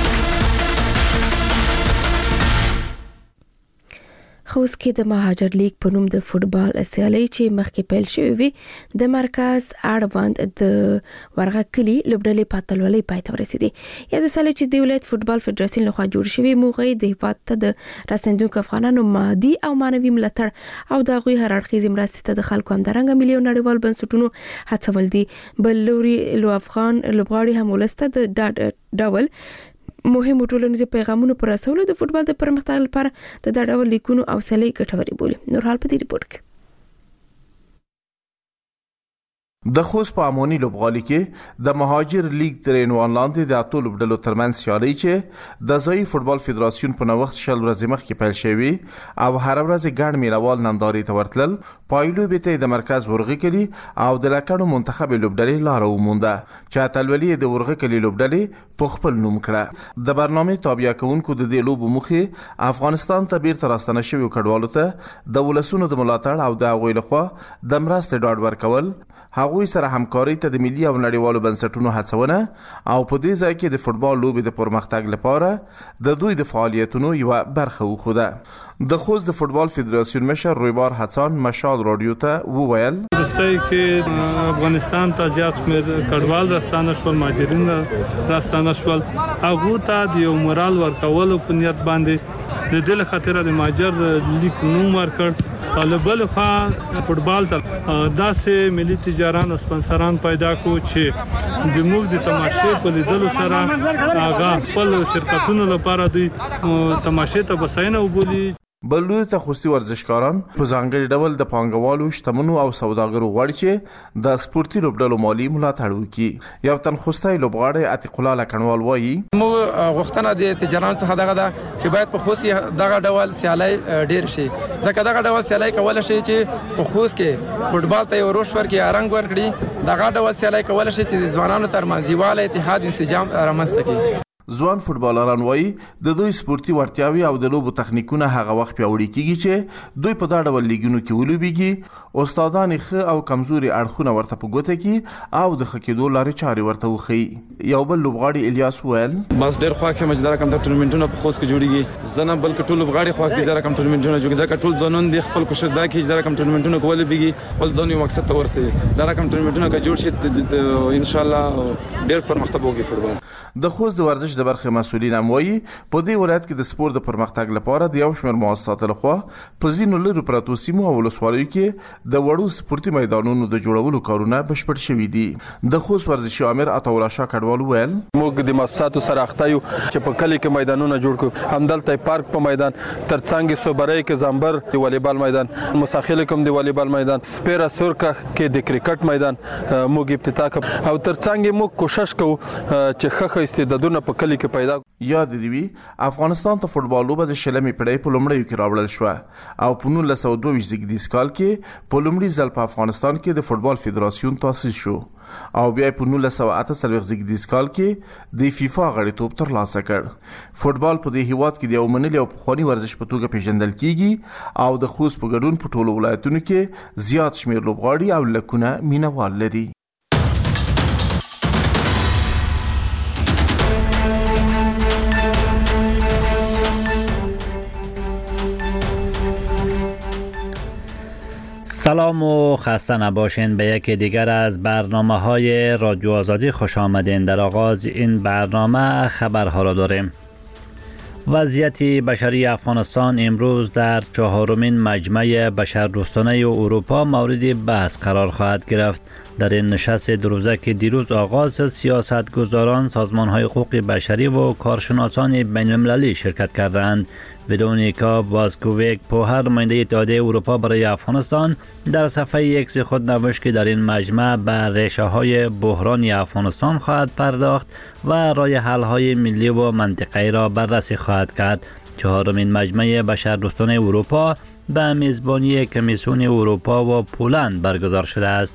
Speaker 1: خوست کې د مهاجر لیگ په نوم د فوتبال سیالي چې مخکې پیل شوې وي د مرکز اړوند د ورغه کلی لوبډلې پاتلولې پای ته ورسېدي. یا د سالي چې د ولایت فوتبال فدراسیون لخوا جوړ شوی موغې د هیواد ته د رسندونکو افغانانو مادي او مانوي ملاتړ او د غوي هر اړخیزې مرستې ته د خلکو همدارنګه ملي او نړیوال بنسټونو هڅول دي. بل لوري لو افغان لوبغاړي هم ولسته د ډول مهم ټولنیز پیغامونه پر رسولو د فوتبال د پرمختګ لپاره د دا ډول لیکونو او سلې ګټوري بولي. نور حال په دې ریپورت کې
Speaker 16: د خوست په امونی لوبغالي کې د مهاجر لیگ تر عنوان لاندې د اتو لوبډلو ترمنځ سیالي چې د ځای فوتبال فدراسیون په نوښت شل ورځې مخکې پیل شوی او هر ورځ ګڼ مینوال ننداري ته ورتلل. پایلو به د مرکز ورغه کلی او د لکړو منتخب لوبډلې لار ومونده چې اتلولي د ورغه کلی لوبډلې په خپل نوم کړه. د برنامه تابع کوونکو د دې لوب مخه افغانستان ته بیرته راستنه شوی کډوالو ته د ولسونو د ملاتړ او د غوي لخوا د مرستې ډاډ ورکول، هغوی سره همکاري ته د ملي او نړیوالو بنسټونو هڅونه او په دې ځای کې د فوتبال لوبې د پرمختګ لپاره د دوی د فعالیتونو یو برخه وخوده. د خوست د فوتبال فدراسیون مشر رویبار حسن مشال رادیو ته وویل
Speaker 17: ورستای کې افغانستان ته زیات شمیر کډوال راستانه شول، مهاجرین راستانه شول، هغه ته د یو مورال ورکول په نیت باندې د دې خاطر د مهاجر لیگ نوم ورکړ. طالبل خوا فوتبال ته داسې ملي تجاران او سپانسران پیدا کو چې د موږ د تماشې په لیدلو سره هغه خپل شرکتونو لپاره د تماشې ته بساینه وبولي.
Speaker 16: بلوی ته خوستي ورزشکاران په ځانګړي ډول د پانګوالو، شتمنو او سوداګرو غواړي چې د سپورتي لوبډلو مالی ملاتړ وکړي. یو تن خوستي لوبغاړی عتیق الله لکنوال وایي
Speaker 18: مو غوښتنه د تجاران څخه دغه ده چې باید په خوست دغه ډول سیالي ډیر شي، ځکه دغه ډول سیالي کول شي چې په خوست کې فوتبال ته یو روش ورکړي، رنګ ورکړي. دغه ډول سیالي کول شي چې د ځوانانو ترمنځ یووالی، اتحاد، انسجام رامنځته کړي.
Speaker 16: ځوان فوتبالران وایي د دوی سپورتي ورتیاوي او د لوبو تخنیکونه هغه وخت پیاوړي کیږي چې دوی په دا ډول لیګونو کې ولوبېږي. استادان ښه او کمزوري اړخونه ورته په ګوته کې او د خکېدو لارې چارې ورته وښيي. یو بل لوبغاړي الیاس ویل
Speaker 19: بس ډېر خوښ یم چې دا رقم ټورنمنټونه په خوست کې جوړیږي. زه نه بلکې ټول لوبغاړي خوښ دي چې دا رقم ټورنمنټونه جوړیږي، ځکه ټول ځوانان د خپل کوشش دا کوي چې دا رقم ټورنمنټونه کول بيږي، خپل ځان یو مقصد ته ورسېږي. دا رقم ټورنمنټونه که جوړ شي ان شاء الله ډېر پرمختګ وکړي فوتبال.
Speaker 16: د خوست د ورزش د برخې مسؤلین اموي په دې ولایت کې د سپورت د پرمختګ لپاره د یو شمېر مؤسساتو لخوا په ځینو لرو پراتو سیمو او ولسوالیو کې د وړو سپورتي میدانونو د جوړولو کارونه بشپړ شوي دي. د خوست ورزشي امیر عطاالله شاه کډوال ویل
Speaker 20: موږ د مؤسساتو سره اخته یو چې په کلی کې میدانونه جوړ کړو، همدلته پارک په میدان، ترڅنګ صوبرای کې زامبر د والیبال میدان، مساخیل کوم د والیبال میدان، سپیرا سورکا کې د کرکټ میدان موږ افتتاح کړ او ترڅنګ موږ کوشش کوو چې خخ استعدادونه په کلی کلی کې پیدا.
Speaker 16: یاد دی وی افغانستان ته فوتبال لوبه د شلمې پړۍ په لومړیو کې راوړل شو او په نولس سوه دوه ویشت زیږدیز کال کې په لومړي ځل په افغانستان کې د فوتبال فدراسیون تاسیس شو او بیا په نولس سوه اته څلوېښت زیږدیز کال کې د فیفا غړیتوب ترلاسه کړ. فوتبال په دې هیواد کې د یو منلي او پخواني ورزش په توګه پیژندل کیږي او د خوست په ګډون په ټولو ولایتونو کې زیات شمیر لوبغاړي او لکونه مینوال لري.
Speaker 21: سلام و خسته نباشین به یکی دیگر از برنامه های رادیو آزادی خوش آمدین. در آغاز این برنامه خبرها را داریم. وضعیت بشری افغانستان امروز در چهارمین مجمع بشردوستانه اروپا مورد بحث قرار خواهد گرفت. در این نشست دو روزه که دیروز آغاز سیاستگزاران، سازمان‌های حقوق بشری و کارشناسان بین‌المللی شرکت کردند. ورونیکا بازکوویک پوهر نماینده اتحادیه اروپا برای افغانستان در صفحه ایکس خود نوشت که در این مجمع به ریشه‌های بحرانی افغانستان خواهد پرداخت و راه حل‌های ملی و منطقه‌ای را بررسی خواهد کرد. چهارمین مجمع بشردوستانه اروپا به میزبانی کمیسیون اروپا و پولند برگزار شده است.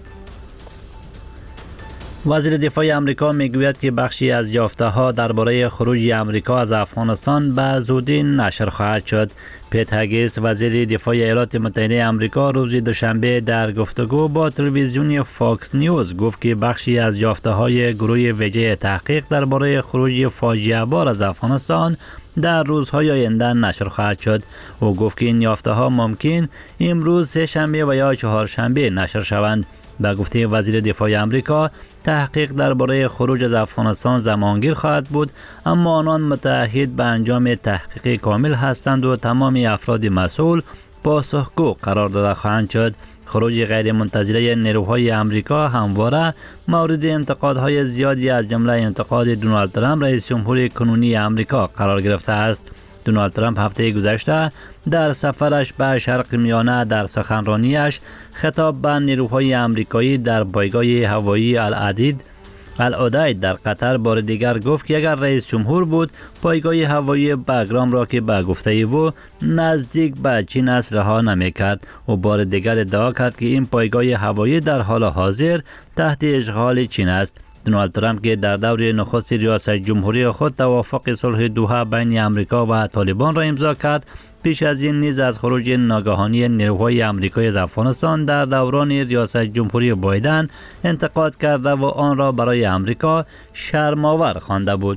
Speaker 21: وزیر دفاع آمریکا میگوید که بخشی از یافته‌ها درباره خروج آمریکا از افغانستان به زودی نشر خواهد شد. پیت هگیس وزیر دفاع ایالات متحده آمریکا روز دوشنبه در گفتگو با تلویزیون فاکس نیوز گفت که بخشی از یافته‌های گروه ویژه تحقیق درباره خروج فاجعه بار از افغانستان در روزهای آینده نشر خواهد شد. او گفت که این یافته‌ها ممکن امروز سه شنبه و یا چهارشنبه نشر شوند. به گفته وزیر دفاع آمریکا، تحقیق درباره خروج از افغانستان زمانگیر خواهد بود، اما آنان متعهد به انجام تحقیق کامل هستند و تمام افراد مسئول پاسخگو قرار داده خواهند شد. خروج غیر منتظره نیروهای آمریکا همواره مورد انتقادهای زیادی از جمله انتقاد دونالد ترامپ رئیس جمهور کنونی آمریکا قرار گرفته است. دونالد ترامپ هفته گذشته در سفرش به شرق میانه در سخنرانیش خطاب به نیروهای آمریکایی در پایگاه هوایی العدید العدید در قطر بار دیگر گفت که اگر رئیس جمهور بود، پایگاه هوایی بگرام را که به گفته او نزدیک به چین است رها نمی‌کرد. و بار دیگر ادعا کرد که این پایگاه هوایی در حال حاضر تحت اشغال چین است. دونالد ترامپ که در دور نخست ریاست جمهوری خود توافق صلح دوحه بین آمریکا و طالبان را امضا کرد، پیش از این نیز از خروج ناگهانی نیروهای آمریکایی از افغانستان در دوران ریاست جمهوری بایدن انتقاد کرده و آن را برای آمریکا شرم‌آور خوانده بود.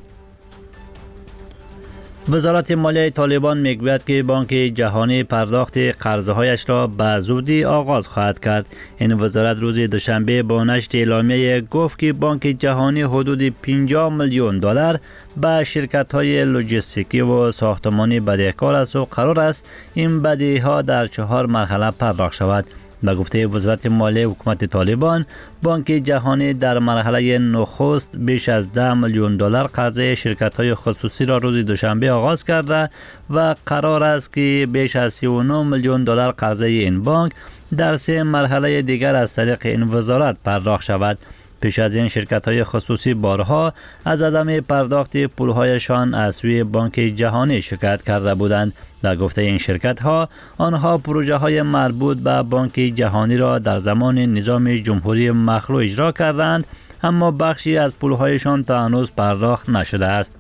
Speaker 21: وزارت مالیه طالبان میگوید که بانک جهانی پرداخت قرضهایش را به زودی آغاز خواهد کرد. این وزارت روز دوشنبه با نشر اعلامیه گفت که بانک جهانی حدود پنجاه میلیون دلار به شرکت‌های لوجستیکی و ساختمانی بدهکار است و قرار است این بدهی‌ها در چهار مرحله پرداخت شود. به گفته وزارت مالیه حکومت طالبان، بانک جهانی در مرحله نخست بیش از ده میلیون دلار قرضه شرکت‌های خصوصی را روز دوشنبه آغاز کرده و قرار است که بیش از سی و نه میلیون دلار قرضه این بانک در سه مرحله دیگر از طریق این وزارت پرداخت شود. پیش از این شرکت‌های خصوصی بارها از عدم پرداخت پول‌هایشان از سوی بانک جهانی شکایت کرده بودند. در گفته این شرکت‌ها، آنها پروژه‌های مربوط به بانک جهانی را در زمان نظام جمهوری مخلوع اجرا کردند، اما بخشی از پول‌هایشان تا هنوز پرداخت نشده است.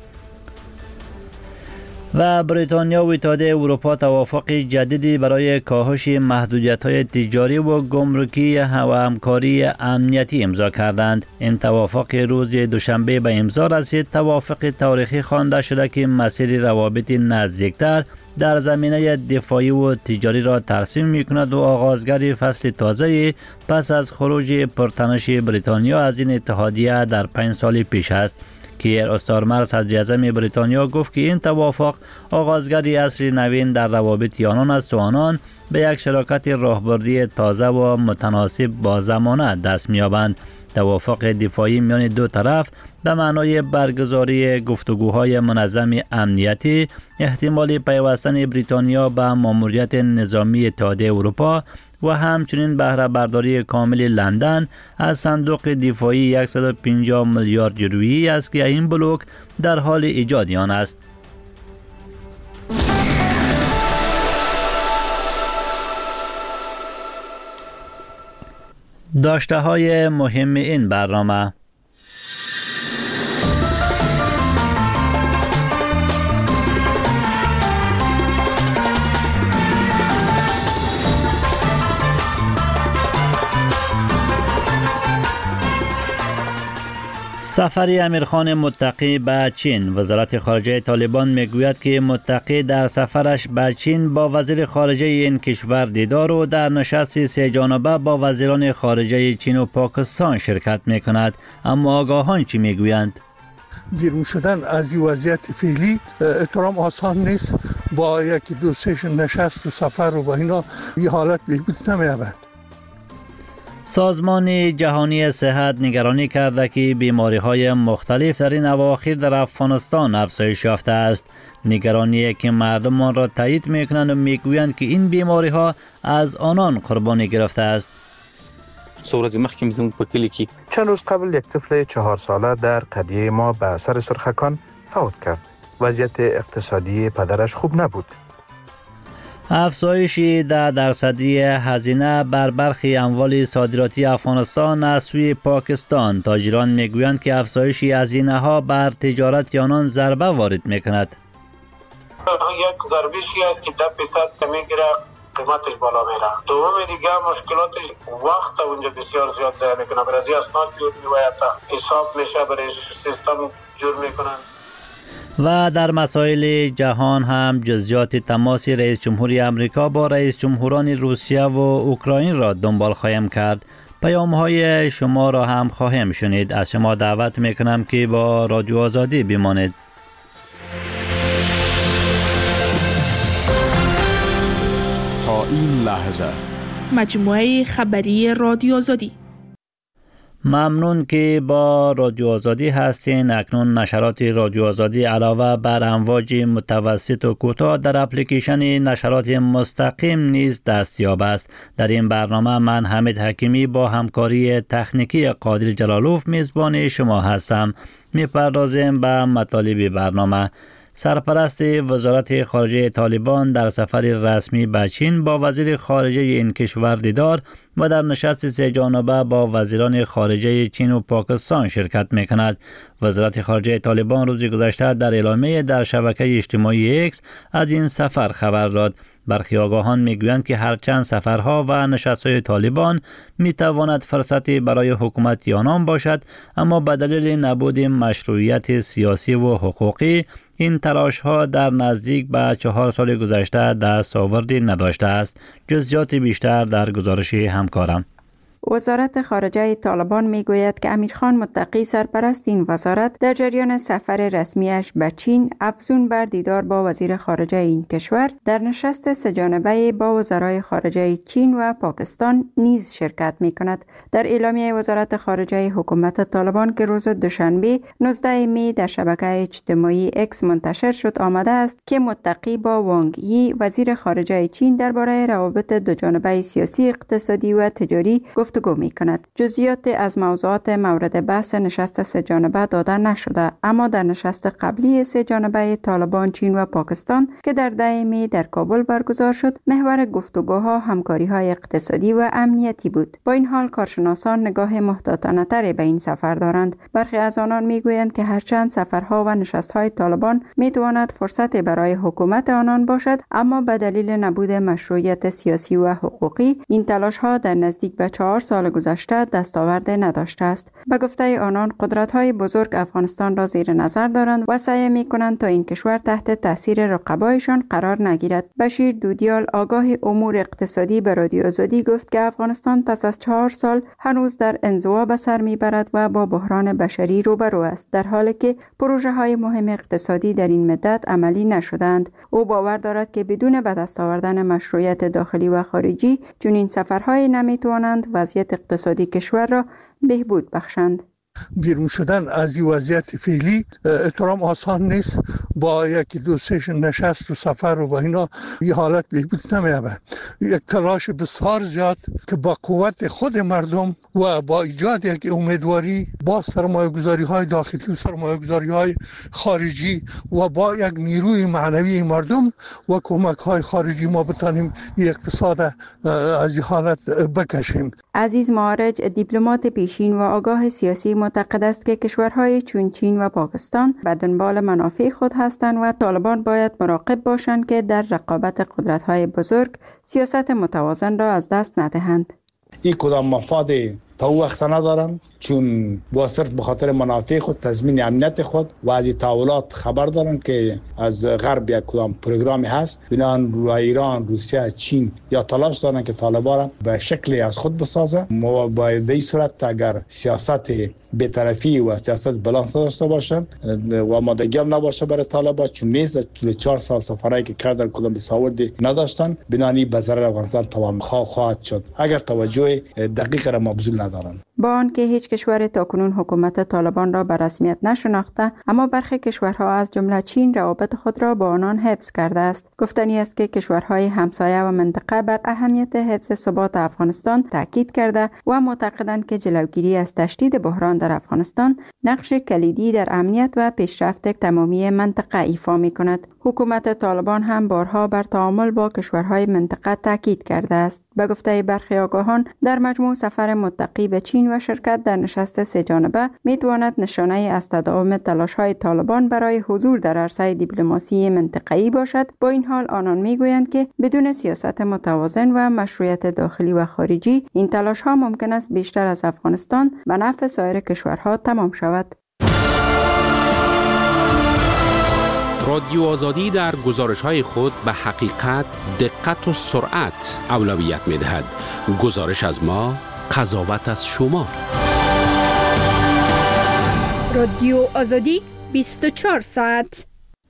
Speaker 21: و بریتانیا و اتحادیه اروپا توافق جدیدی برای کاهش محدودیت‌های تجاری و گمرکی و همکاری امنیتی امضا کردند. این توافق روز دوشنبه به امضا رسید. توافق تاریخی خوانده شده که مسیر روابط نزدیکتر در زمینه دفاعی و تجاری را ترسیم می‌کند و آغازگر فصل تازه پس از خروج پرتنش بریتانیا از این اتحادیه در پنج سال پیش است. کیر استارمر صدر اعظم بریتانیا گفت که این توافق آغازگری عصر نوین در روابط آنان است و آنان به یک شراکت راهبردی تازه و متناسب با زمانه دست می‌یابند. توافق دفاعی میان دو طرف به معنای برگزاری گفتگوهای منظم امنیتی، احتمال پیوستن بریتانیا به ماموریت نظامی اتحادیه اروپا و همچنین بهره برداری کامل لندن از صندوق دفاعی صد و پنجاه میلیارد یورویی است که این بلوک در حال ایجاد آن است. داشته های مهم این برنامه: سفر امیرخان متقی به چین. وزارت خارجه طالبان میگوید که متقی در سفرش به چین با وزیر خارجه این کشور دیدار و در نشست سه جانبه با وزیران خارجه چین و پاکستان شرکت میکند. اما آگاهان چی میگویند؟
Speaker 6: بیرون شدن از این وضعیت فعلی احترام آسان نیست. با یکی دو سه نشست و سفر و اینا این حالت بهبود نمی‌یابد.
Speaker 21: سازمان جهانی صحت نگرانی کرده که بیماری‌های مختلف در این اواخر در افغانستان افزایش یافته است. نگرانی که مردم آن را تایید می‌کنند و می‌گویند که این بیماری‌ها از آنان قربانی گرفته است.
Speaker 10: سورز مخکې زموږ په کلی کې
Speaker 22: چند روز قبل یک طفل چهار ساله در قریه ما به اثر سرخکان فوت کرد. وضعیت اقتصادی پدرش خوب نبود.
Speaker 21: افزایش ده درصدی هزینه بر برخی اموال صادراتی افغانستان از سوی پاکستان. تاجران میگویند که افزایش هزینه ها بر تجارت آنان ضربه وارد میکند.
Speaker 23: یک ضربشی است که ده درصد میگیره، قیمتش بالا میره. دوم دیگه مشکلاتش وقت اونجا بسیار زیاد ضایع میکنه. برای اسناد جور میوید، حساب میشه، برای سیستم جور میکنن.
Speaker 21: و در مسائل جهان هم جزئیات تماس رئیس جمهوری آمریکا با رئیس جمهوران روسیه و اوکراین را دنبال خواهیم کرد. پیام‌های شما را هم خواهیم شنید. از شما دعوت میکنم که با رادیو آزادی بمانید.
Speaker 14: تا این لحظه
Speaker 1: مجموعه خبری رادیو آزادی.
Speaker 21: ممنون که با رادیو آزادی هستین. اکنون نشرات رادیو آزادی علاوه بر امواج متوسط و کوتاه در اپلیکیشن نشرات مستقیم نیز دستیاب است. در این برنامه من حمید حکیمی با همکاری تکنیکی قادر جلالوف میزبان شما هستم. میپردازیم به مطالب برنامه. سرپرست وزارت خارجه طالبان در سفر رسمی به چین با وزیر خارجه این کشور دیدار و در نشست سه جانبه با وزیران خارجه چین و پاکستان شرکت می‌کند. وزارت خارجه طالبان روز گذشته در اعلامیه در شبکه اجتماعی ایکس از این سفر خبر داد. برخی آگاهان میگویند که هرچند سفرها و نشست‌های طالبان میتواند فرصتی برای حکومت آنان باشد، اما به دلیل نبود مشروعیت سیاسی و حقوقی این تلاش‌ها در نزدیک به چهار سال گذشته دستاوردی نداشته است. جزئیات بیشتر در گزارش همکارم.
Speaker 24: وزارت خارجه طالبان میگوید که امیرخان متقی سرپرست این وزارت در جریان سفر رسمیش به چین افزون بر دیدار با وزیر خارجه این کشور در نشست سه جانبه با وزرای خارجه چین و پاکستان نیز شرکت می کند. در اعلامیه وزارت خارجه حکومت طالبان که روز دوشنبه نوزده می در شبکه اجتماعی اکس منتشر شد آمده است که متقی با وانگ یی وزیر خارجه چین درباره روابط دو جانبه سیاسی، اقتصادی و تجاری گفت گفتگو می کند. جزئیات از موضوعات مورد بحث نشست سه جانبه داده نشده، اما در نشست قبلی سه جانبه طالبان، چین و پاکستان که در ده می در کابل برگزار شد، محور گفتگوها همکاری‌های اقتصادی و امنیتی بود. با این حال کارشناسان نگاه محتاطانه تری به این سفر دارند. برخی از آنان میگویند که هرچند سفرها و نشست‌های طالبان میتواند فرصت برای حکومت آنان باشد، اما به دلیل نبود مشروعیت سیاسی و حقوقی این تلاش‌ها در نزدیک به چهار سال گذشته دستاورد نداشته است. به گفته آنان قدرت‌های بزرگ افغانستان را زیر نظر دارند و سعی می‌کنند تا این کشور تحت تاثیر رقبایشان قرار نگیرد. بشیر دودیال آگاه امور اقتصادی به رادیو آزادی گفت که افغانستان پس از چهار سال هنوز در انزوا به سر میبرد و با بحران بشری روبرو است، در حالی که پروژه‌های مهم اقتصادی در این مدت عملی نشدند. او باور دارد که بدون به دست آوردن مشروعیت داخلی و خارجی چنین سفرهای نمیتوانند وضعیت وضعیت اقتصادی کشور را بهبود بخشند.
Speaker 6: بیرون شدن از این وضعیت فعلی احترام آسان نیست. با یکی دو سه نشست و سفر و اینا این حالت بهبود نمی‌یابد. یک تلاش بسیار زیاد که با قوت خود مردم و با ایجاد یک امیدواری با سرمایه‌گذاری های داخلی و سرمایه‌گذاری های خارجی و با یک نیروی معنوی مردم و کمک های خارجی ما بتانیم این اقتصاد از این حالت بکشیم.
Speaker 24: عزیز معارج، دیپلمات پیشین و آگاه سیاسی، معتقد است که کشورهای چون چین و پاکستان به دنبال منافع خود هستند و طالبان باید مراقب باشند که در رقابت قدرت‌های بزرگ سیاست متوازن را از دست ندهند.
Speaker 2: این کدام مفاد تا وقت ندارن، چون با صرف به خاطر منافع خود، تضمین امنیت خود و از تحولات خبر دارن که از غرب یک کدام پروگرامی هست بنان رو ایران، روسیه، چین یا تلاش دارن که طالبان را به شکلی از خود بسازه. ما باید به این صورت اگر سیاست بی‌طرفی و سیاست بالانس داشته باشن و آمادگی هم نباشه برای طالبان، چون نیست طول چهار سال سفرایی که کردن کدام سعودی نداشتن، بنانی به ضرر افغانستان تمام خواهد شد اگر توجه دقیق را مبذول ندارن.
Speaker 24: با آنکه هیچ کشور تاکنون حکومت طالبان را به رسمیت نشناخته، اما برخی کشورها از جمله چین روابط خود را با آنان حفظ کرده است. گفتنی است که کشورهای همسایه و منطقه بر اهمیت حفظ ثبات افغانستان تاکید کرده و معتقدند که جلوگیری از تشدید بحران در افغانستان نقش کلیدی در امنیت و پیشرفت تمامی منطقه ایفا می‌کند. حکومت طالبان هم بارها بر تعامل با کشورهای منطقه تاکید کرده است. به گفته برخی آگاهان، در مجموع سفر متقی به چین و شرکت در نشست سه جانبه میتواند نشانه از تداوم تلاش‌های طالبان برای حضور در عرصه دیپلماسی منطقه‌ای باشد. با این حال آنان میگویند که بدون سیاست متوازن و مشروعیت داخلی و خارجی، این تلاش‌ها ممکن است بیشتر از افغانستان به نفع سایر کشورها تمام شود.
Speaker 4: رادیو آزادی در گزارش‌های خود به حقیقت، دقت و سرعت اولویت می‌دهد. گزارش از ما، قضاوت از شما.
Speaker 5: رادیو آزادی بیست و چهار ساعت.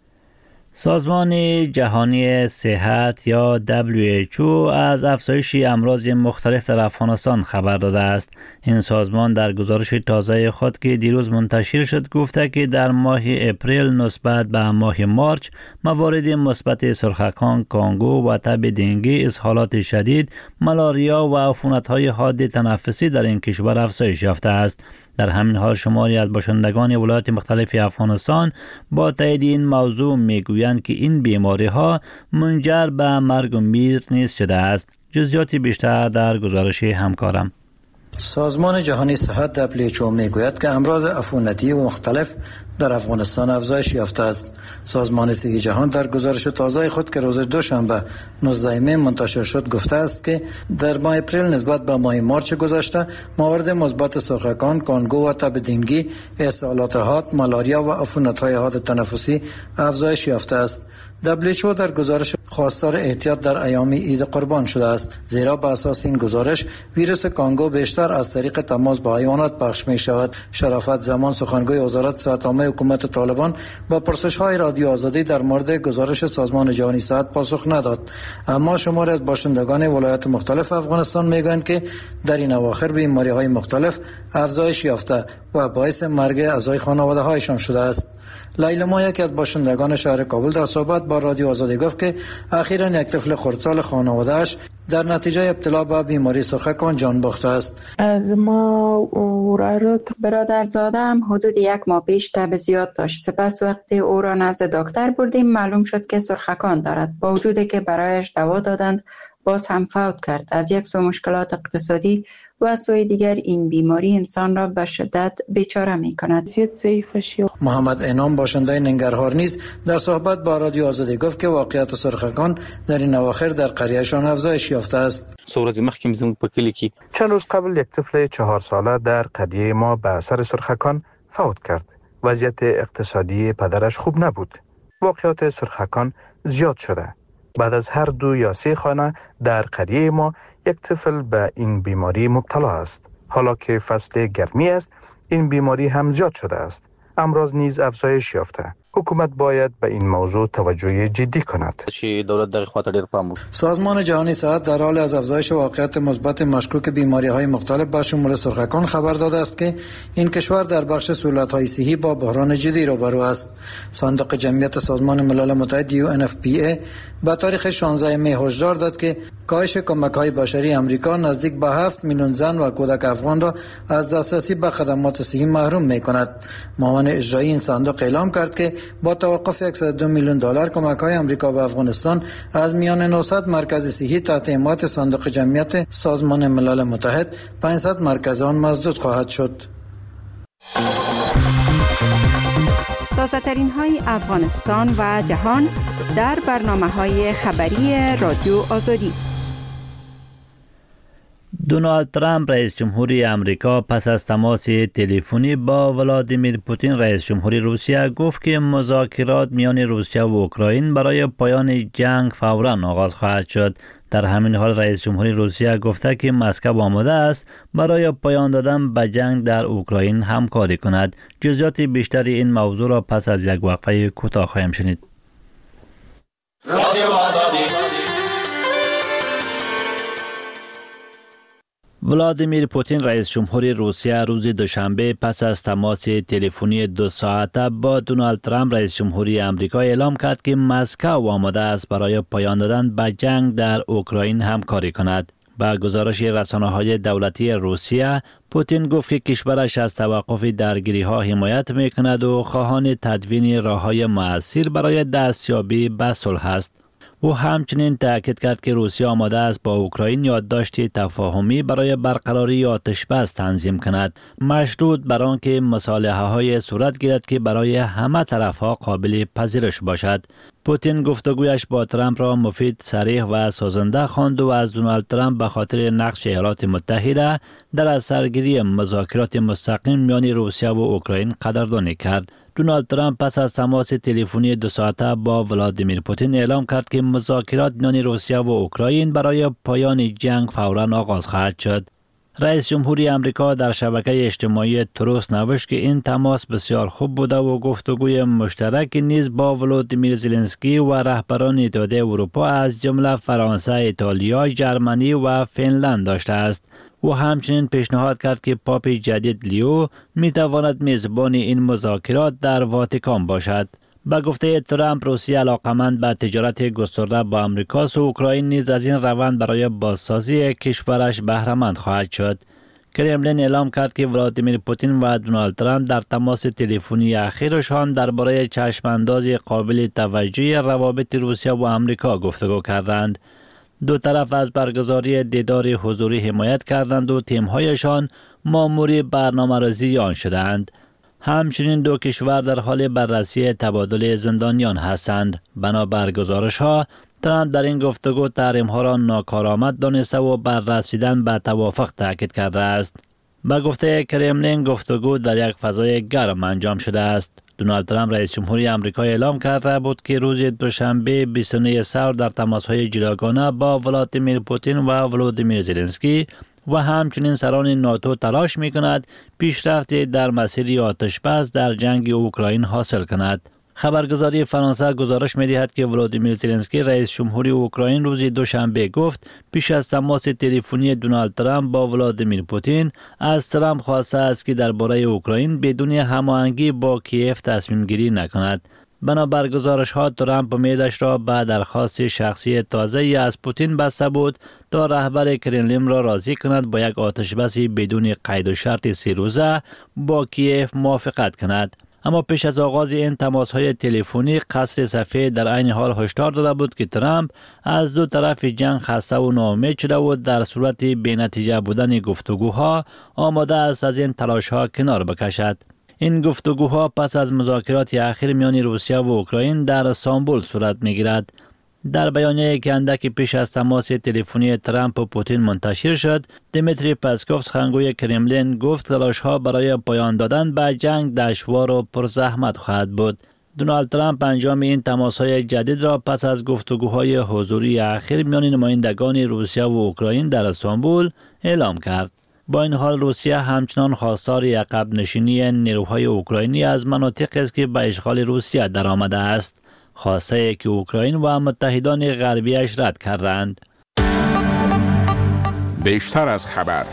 Speaker 21: سازمان جهانی صحت یا دبلیو اچ او از افزایش امراض مختلف در افغانستان خبر داده است. این سازمان در گزارش تازه خود که دیروز منتشر شد گفته که در ماه اپریل نسبت به ماه مارچ موارد مثبت سرخکان، کانگو و تب دنگی، اسهالات شدید، ملاریا و عفونت‌های حاد تنفسی در این کشور افزایش یافته است. در همین حال شماری از باشندگان ولایات مختلف افغانستان با تایید این موضوع میگویند که این بیماری ها منجر به مرگ و میر نیز شده است. جزئیات بیشتر در گزارش همکارم.
Speaker 9: سازمان جهانی صحت دبلیو اچ او میگوید که امراض عفونتی و مختلف در افغانستان افزایش یافته است. سازمان صحت جهان در گزارش تازه خود که روز دوشنبه نوزدهم می منتشر شد گفته است که در ماه اپریل نسبت به ماه مارچ گذشته موارد مثبت سرخکان، کانگو و تب دنگی، اسهالات حاد، ملاریا و عفونت‌های حاد تنفسی افزایش یافته است. دبلیو اچ او در گزارش خواستار احتیاط در ایام عید قربان شده است، زیرا بر اساس این گزارش ویروس کانگو بیشتر از طریق تماس با حیوانات پخش می شود. شرافت زمان سخنگوی وزارت صحت عامه حکومت طالبان با پرسش‌های رادیو آزادی در مورد گزارش سازمان جهانی صحت پاسخ نداد، اما شماری از باشندگان ولایات مختلف افغانستان میگویند که در این اواخر بیماری‌های مختلف افزایش یافته و باعث مرگ اعضای خانواده‌هایشان شده است. لیلا ما، یکی از باشندگان شهر کابل، در صحبت با رادیو آزادی گفت که اخیراً یک طفل خردسال خانواده‌اش در نتیجه ابتلا به بیماری سرخکان جان باخته است.
Speaker 25: از ما
Speaker 24: برادرزاده‌ام حدود یک ماه پیش تب زیاد داشت. سپس وقتی او را نزد دکتر بردیم معلوم شد که سرخکان دارد. با وجودی که برایش دوا دادند باز هم فوت کرد. از یک سو مشکلات اقتصادی و از سوی دیگر این بیماری انسان را به شدت بیچاره می کند.
Speaker 9: محمد انعام باشنده ننگرهار نیز در صحبت با رادیو آزادی گفت که واقعیت سرخکان در این اواخر در قریهشان افزایش یافته است.
Speaker 10: څو ورځې مخکې زموږ په کلي کې
Speaker 22: چند روز قبل یک طفل چهار ساله در قریه ما به اثر سرخکان فوت کرد. وضعیت اقتصادی پدرش خوب نبود. واقعیت سرخکان زیاد شده. بعد از هر دو یا سه خانه در قریه ما یک طفل به این بیماری مبتلا است. حالا که فصل گرمی است، این بیماری هم زیاد شده است. امراض نیز افزایش یافته. حکومت باید به این موضوع توجه جدی کند.
Speaker 10: دولت دغه خواته ډیر پام.
Speaker 9: سازمان جهانی صحت در حال از افزایش واقعیت مثبت مشکوک بیماری‌های مختلف با شمول سرخکان خبر داده است که این کشور در بخش سهولت‌های صحی با بحران جدی روبرو است. صندوق جمعیت سازمان ملل متحد یو ان اف پی ای با تاریخ شانزده می هشدار داد که کاهش کمک‌های بشری آمریکا نزدیک به هفت میلیون زن و کودک افغان را از دسترسی به خدمات صحی محروم می‌کند. معاون اجرایی این صندوق اعلام کرد که با توقف صد و دو میلیون دلار کمک‌های آمریکا به افغانستان از میان نهصد مرکز صحی تحت حمایت صندوق جمعیت سازمان ملل متحد پانصد مرکز آن مسدود خواهد شد.
Speaker 24: تازه ترین های افغانستان و جهان در برنامه های خبری رادیو آزادی.
Speaker 21: دونالد ترامپ رئیس جمهوری امریکا پس از تماس تلفنی با ولادیمیر پوتین رئیس جمهوری روسیه گفت که مذاکرات میان روسیه و اوکراین برای پایان جنگ فوراً آغاز خواهد شد. در همین حال رئیس جمهوری روسیه گفته که مسکو آماده است برای پایان دادن به جنگ در اوکراین همکاری کند. جزئیات بیشتری این موضوع را پس از یک وقفه کوتاه خواهیم شنید. ولادیمیر پوتین رئیس جمهوری روسیه روز دوشنبه پس از تماس تلفنی دو ساعته با دونالد ترامپ رئیس جمهوری آمریکا اعلام کرد که مسکو آماده است برای پایان دادن به جنگ در اوکراین همکاری کند. با گزارش رسانه‌های دولتی روسیه، پوتین گفت که کشورش از توقف درگیری‌ها حمایت می‌کند و خواهان تدوین راه‌های مؤثر برای دستیابی به صلح است. او همچنین تاکید کرد که روسیه آماده است با اوکراین یادداشت تفاهمی برای برقراری آتش‌بس تنظیم کند، مشروط بر آنکه مصالحه‌های صورت گیرد که برای همه طرف‌ها قابل پذیرش باشد. پوتین گفتگویش با ترامپ را مفید، صریح و سازنده خواند و از دونالد ترامپ به خاطر نقش ایالات متحده در اثرگیری مذاکرات مستقیم میان روسیه و اوکراین قدردانی کرد. دونالد ترامپ پس از تماس تلفنی دو ساعته با ولادیمیر پوتین اعلام کرد که مذاکرات میان روسیه و اوکراین برای پایان جنگ فوراً آغاز خواهد شد. رئیس جمهوری آمریکا در شبکه اجتماعی تروس نوشت که این تماس بسیار خوب بوده و گفتگوی مشترک نیز با ولودیمیر زلنسکی و رهبران اتحادیه اروپا از جمله فرانسه، ایتالیا، ژرمنی و فنلند داشته است. او همچنین پیشنهاد کرد که پاپ جدید لیو می تواند میزبان این مذاکرات در واتیکان باشد. با گفته ترامپ، روسیه علاقمند به تجارت گسترده با آمریکا و اوکراین نیز از این روند برای بازسازی کشورش بهره‌مند خواهد شد. کرملین اعلام کرد که ولادیمیر پوتین و دونالد ترامپ در تماس تلفنی اخیرشان درباره چشمانداز قابل توجهی روابط روسیه و آمریکا گفتگو کردند. دو طرف از برگزاری دیدار حضوری حمایت کردند و تیم‌هایشان مأمور برنامه‌ریزی آن شدند. همچنین دو کشور در حال بررسی تبادل زندانیان هستند. بنابر گزارش‌ها، ترامپ در این گفتگو تحریم‌ها را ناکارآمد دانسته و بر رسیدن به توافق تاکید کرده است. با گفته کرملین، گفتگو در یک فضای گرم انجام شده است. دونالد ترامپ رئیس جمهوری آمریکا اعلام کرده بود که روز دوشنبه بیست و نه سال در تماس‌های جداگانه با ولادیمیر پوتین و ولودیمیر زلنسکی و همچنین سران ناتو تلاش می‌کند پیشرفت در مسیر آتش‌بس در جنگ اوکراین حاصل کند. خبرگزاری فرانسه گزارش می‌دهد که ولودیمیر زلنسکی رئیس جمهوری اوکراین روز دوشنبه گفت پیش از تماس تلفنی دونالد ترامپ با ولادیمیر پوتین از ترامپ خواسته است که درباره اوکراین بدون هماهنگی با کیف تصمیم گیری نکند. بنابر گزارش‌ها، ترامپ امیدش را به درخواست شخصی تازه‌ای از پوتین بسته بود تا رهبر کرملین را راضی کند با یک آتش‌بس بدون قید و شرط سه روزه با کیف موافقت کند. اما پیش از آغاز این تماس‌های تلفنی، قصر سفید در عین حال هشدار داده بود که ترامپ از دو طرف جنگ خسته و ناامید شده و در صورت بی‌نتیجه بودن گفتگوها آماده است از این تلاش‌ها کنار بکشد. این گفتگوها پس از مذاکرات اخیر میان روسیه و اوکراین در استانبول صورت می‌گیرد. در بیانیه‌ای که اندکی پیش از تماس تلفنی ترامپ و پوتین منتشر شد، دیمیتری پسکوف، سخنگوی کرملین، گفت تلاش‌ها برای پایان دادن به جنگ دشوار و پرزحمت خواهد بود. دونالد ترامپ انجام این تماس‌های جدید را پس از گفتگوهای حضوری اخیر میان نمایندگان روسیه و اوکراین در استانبول اعلام کرد. با این حال روسیه همچنان خواستار عقب نشینی نیروهای اوکراینی از مناطقی است که به اشغال روسیه درآمده است، خواسته‌ای که اوکراین و متحدان غربیش رد کردند.
Speaker 14: بیشتر از خبر.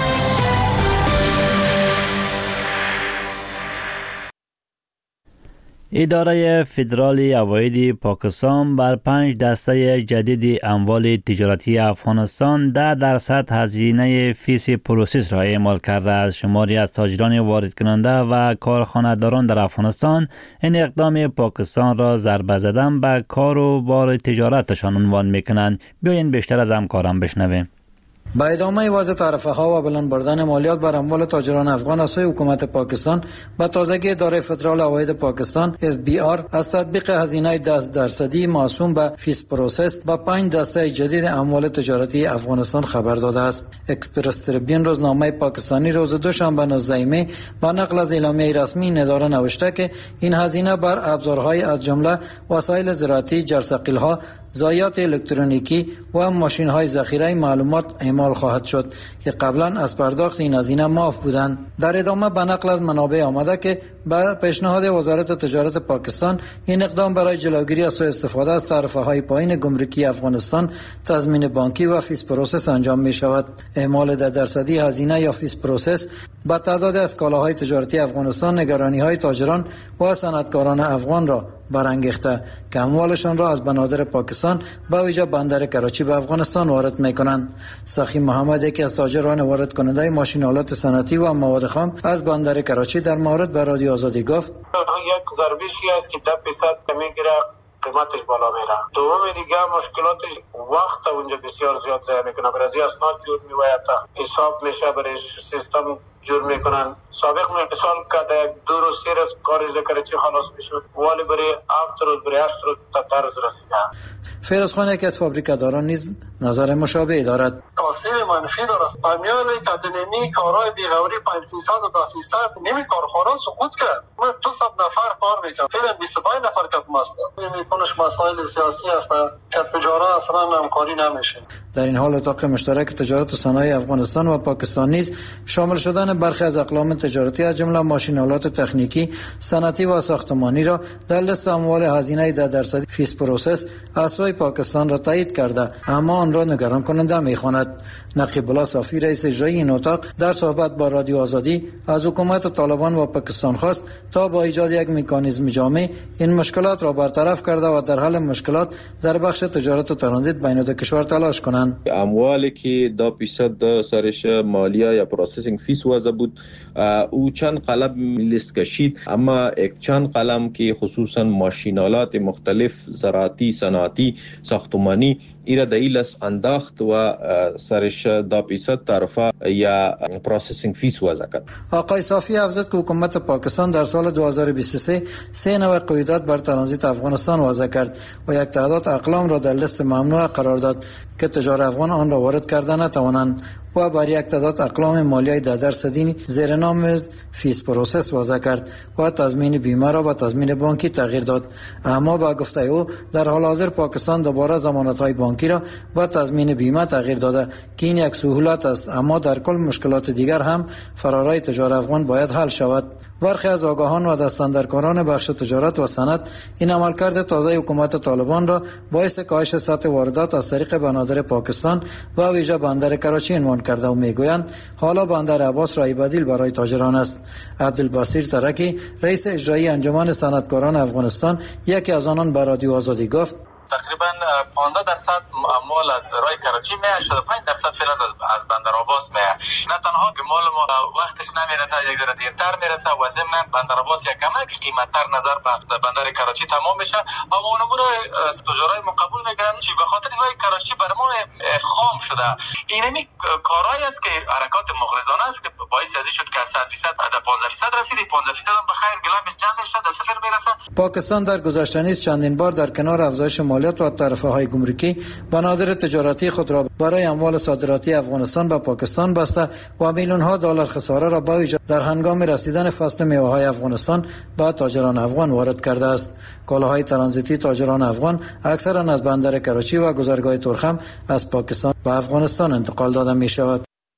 Speaker 21: اداره فدرال عواید پاکستان بر پنج دسته جدید اموال تجارتی افغانستان ده درصد هزینه فیس پروسس را اعمال کرده است. شماری از تاجران وارد کننده و کارخانه‌داران در افغانستان این اقدام پاکستان را ضربه زدن به کار و بار تجارتشان عنوان می‌کنند. بیاین بیشتر از همکاران بشنویم.
Speaker 9: با ادامه وضع تعرفه ها و بلند بردن مالیات بر اموال تاجران افغان از سوی حکومت پاکستان، با تازگی اداره فدرال عواید پاکستان اف بی آر از تطبیق هزینه ده درصدی موسوم به فیس پروسس با پنج دسته جدید اموال تجارتی افغانستان خبر داده است. اکسپرس تریبیون روزنامه پاکستانی روز دوشنبه نوزده می با نقل از اعلامیه رسمی این اداره نوشته که این هزینه بر ابزارهای از جمله وسایل زراعتی، جرثقیل‌ها، ضایعات الکترونیکی و ماشین‌های ذخیره معلومات اعمال خواهد شد که قبلا از پرداخت این هزینه معاف بودند. در ادامه به نقل از منابع آمده که با پیشنهاد وزارت تجارت پاکستان این اقدام برای جلوگیری از سوء استفاده از تعرفه‌های پایین گمرکی افغانستان، تضمین بانکی و فیس پروسس انجام می شود. اعمال ده درصدی هزینه یا فیس پروسس با تعداد از کالاهای تجارتی افغانستان نگرانی‌های تاجران و صنعتکاران افغان را برانگیخته که اموالشان را از بنادر پاکستان به ویژه بندر کراچی به افغانستان وارد می‌کنند. سخی محمد، یکی از تاجران وارد کننده ماشین‌آلات صنعتی و مواد خام از بندر کراچی، در مورد به رادیو آزادی گفت:
Speaker 23: یک ضربشی است که ده درصد میگیره، قیمتش بالا میره. دوم دیگه مشکلاتش وقت اونجا بسیار زیاد ضایع میکنه. برای اسناد جور میوید، حساب میشه، برای سیستم جور میکنن. سابق مثال که یک دو روز سه روز کارش در کراچی خلاص میشد، ولی برای هفت روز برای هشت روز تا طرز رسیده.
Speaker 9: فیروز خان، یکی از فابریکاداران، نیز نظر مشابه دارد.
Speaker 3: تاثیر منفی دارد. پامیال کدنمی کارهای بیغوری پنج درصد و ده درصد نمی کارخانه سقوط کرد. من دو صد نفر کار میکنم، فعلا بیست و پنج نفر کتم است. میکنش مسائل سیاسی است که تجارت اصلا همکاری نمیشه.
Speaker 9: در این حال اتاق مشترک تجارت و صنایع افغانستان و پاکستان نیز شامل شدن برخی از اقلام تجارتی از جمله ماشین‌آلات تکنیکی، صنعتی و ساختمانی را در لیست اموال هزینه ده درصدی فیس پروسس از سوی پاکستان را تایید کرده، اما آن را نگران کننده می‌خواند. نقیب الله صافی، رئیس اجرایی این اتاق، در صحبت با رادیو آزادی از حکومت طالبان و پاکستان خواست تا با ایجاد یک مکانیزم جامع این مشکلات را برطرف کرده و در حل مشکلات در بخش تجارت و ترانزیت بین دو کشور تلاش کنند.
Speaker 11: اموالی که دو درصد سرش مالیه یا پروسسینگ فیس وضع بود، او چند قلم لیست کشید، اما یک چند قلم که خصوصا ماشینالات مختلف زراعتی، صنعتی، ساختمانی ایرا دایلس انداخت و سرش دو درصد تعرفه یا پروسسینگ فیس وضع کرد.
Speaker 9: آقای صافی افزود که حکومت پاکستان در سال دو هزار و بیست و سه سه نوع قیودات بر ترانزیت افغانستان وضع کرد و یک تعداد اقلام را در لیست ممنوع قرار داد که تجار افغان آن را وارد کردن نتوانند و بر یک تعداد اقلام مالیه ده درصدی زیر نام فیس پروسس وضع کرد و تضمین بیمه را به تضمین بانکی تغییر داد. اما با گفته او در حال حاضر پاکستان دوباره ضمانت‌های بانکی را با تضمین بیمه تغییر داده که این یک سهولت است، اما در کل مشکلات دیگر هم فرارای تجار افغان باید حل شود. برخی از آگاهان و دستاندرکاران بخش تجارت و صنعت این عملکرد تازه حکومت طالبان را باعث کاهش سطح واردات از طریق بنادر پاکستان و ویژه بندر کراچی عنوان کرده و میگویند حالا بندر عباس راه بدیل برای تاجران است. عبدالبصیر ترکی، رئیس اجرایی انجمن صنعتکاران افغانستان، یکی از آنان به رادیو آزادی گفت:
Speaker 12: تقریبا پانزده درصد مال از رای کراچی میاد، شصت و پنج درصد فعلا از از بندر عباس میاد. نه تنها که مال ما وقتش نمیرسه، یک ذره دیرتر میرسه و ضمن بندر عباس یک کمک قیمتتر نظر به بندر کراچی تمام میشه. اما اونمون از تجارای ما قبول میگن که به خاطر رای کراچی بر ما خام شده. اینمی کارایی است که حرکات مغرضانه است که باعث ازی شد که صد درصد تا پانزده درصد رسید. پانزده درصد هم بخیر گلامش جمع شد، در صفر میرسه.
Speaker 9: پاکستان در گذشته نیز چندین بار در کنار افزایش مالیات و تعرفه های گمرکی بنادر تجارتی خود را برای اموال صادراتی افغانستان به پاکستان بسته و میلیون ها دلار خساره را با ویژه در هنگام رسیدن فصل میوه های افغانستان به تاجران افغان وارد کرده است. کالاهای ترانزیتی تاجران افغان اکثرا از بندر کراچی و گذرگاه ترخم از پاکستان به افغانستان انتقال داده می شود.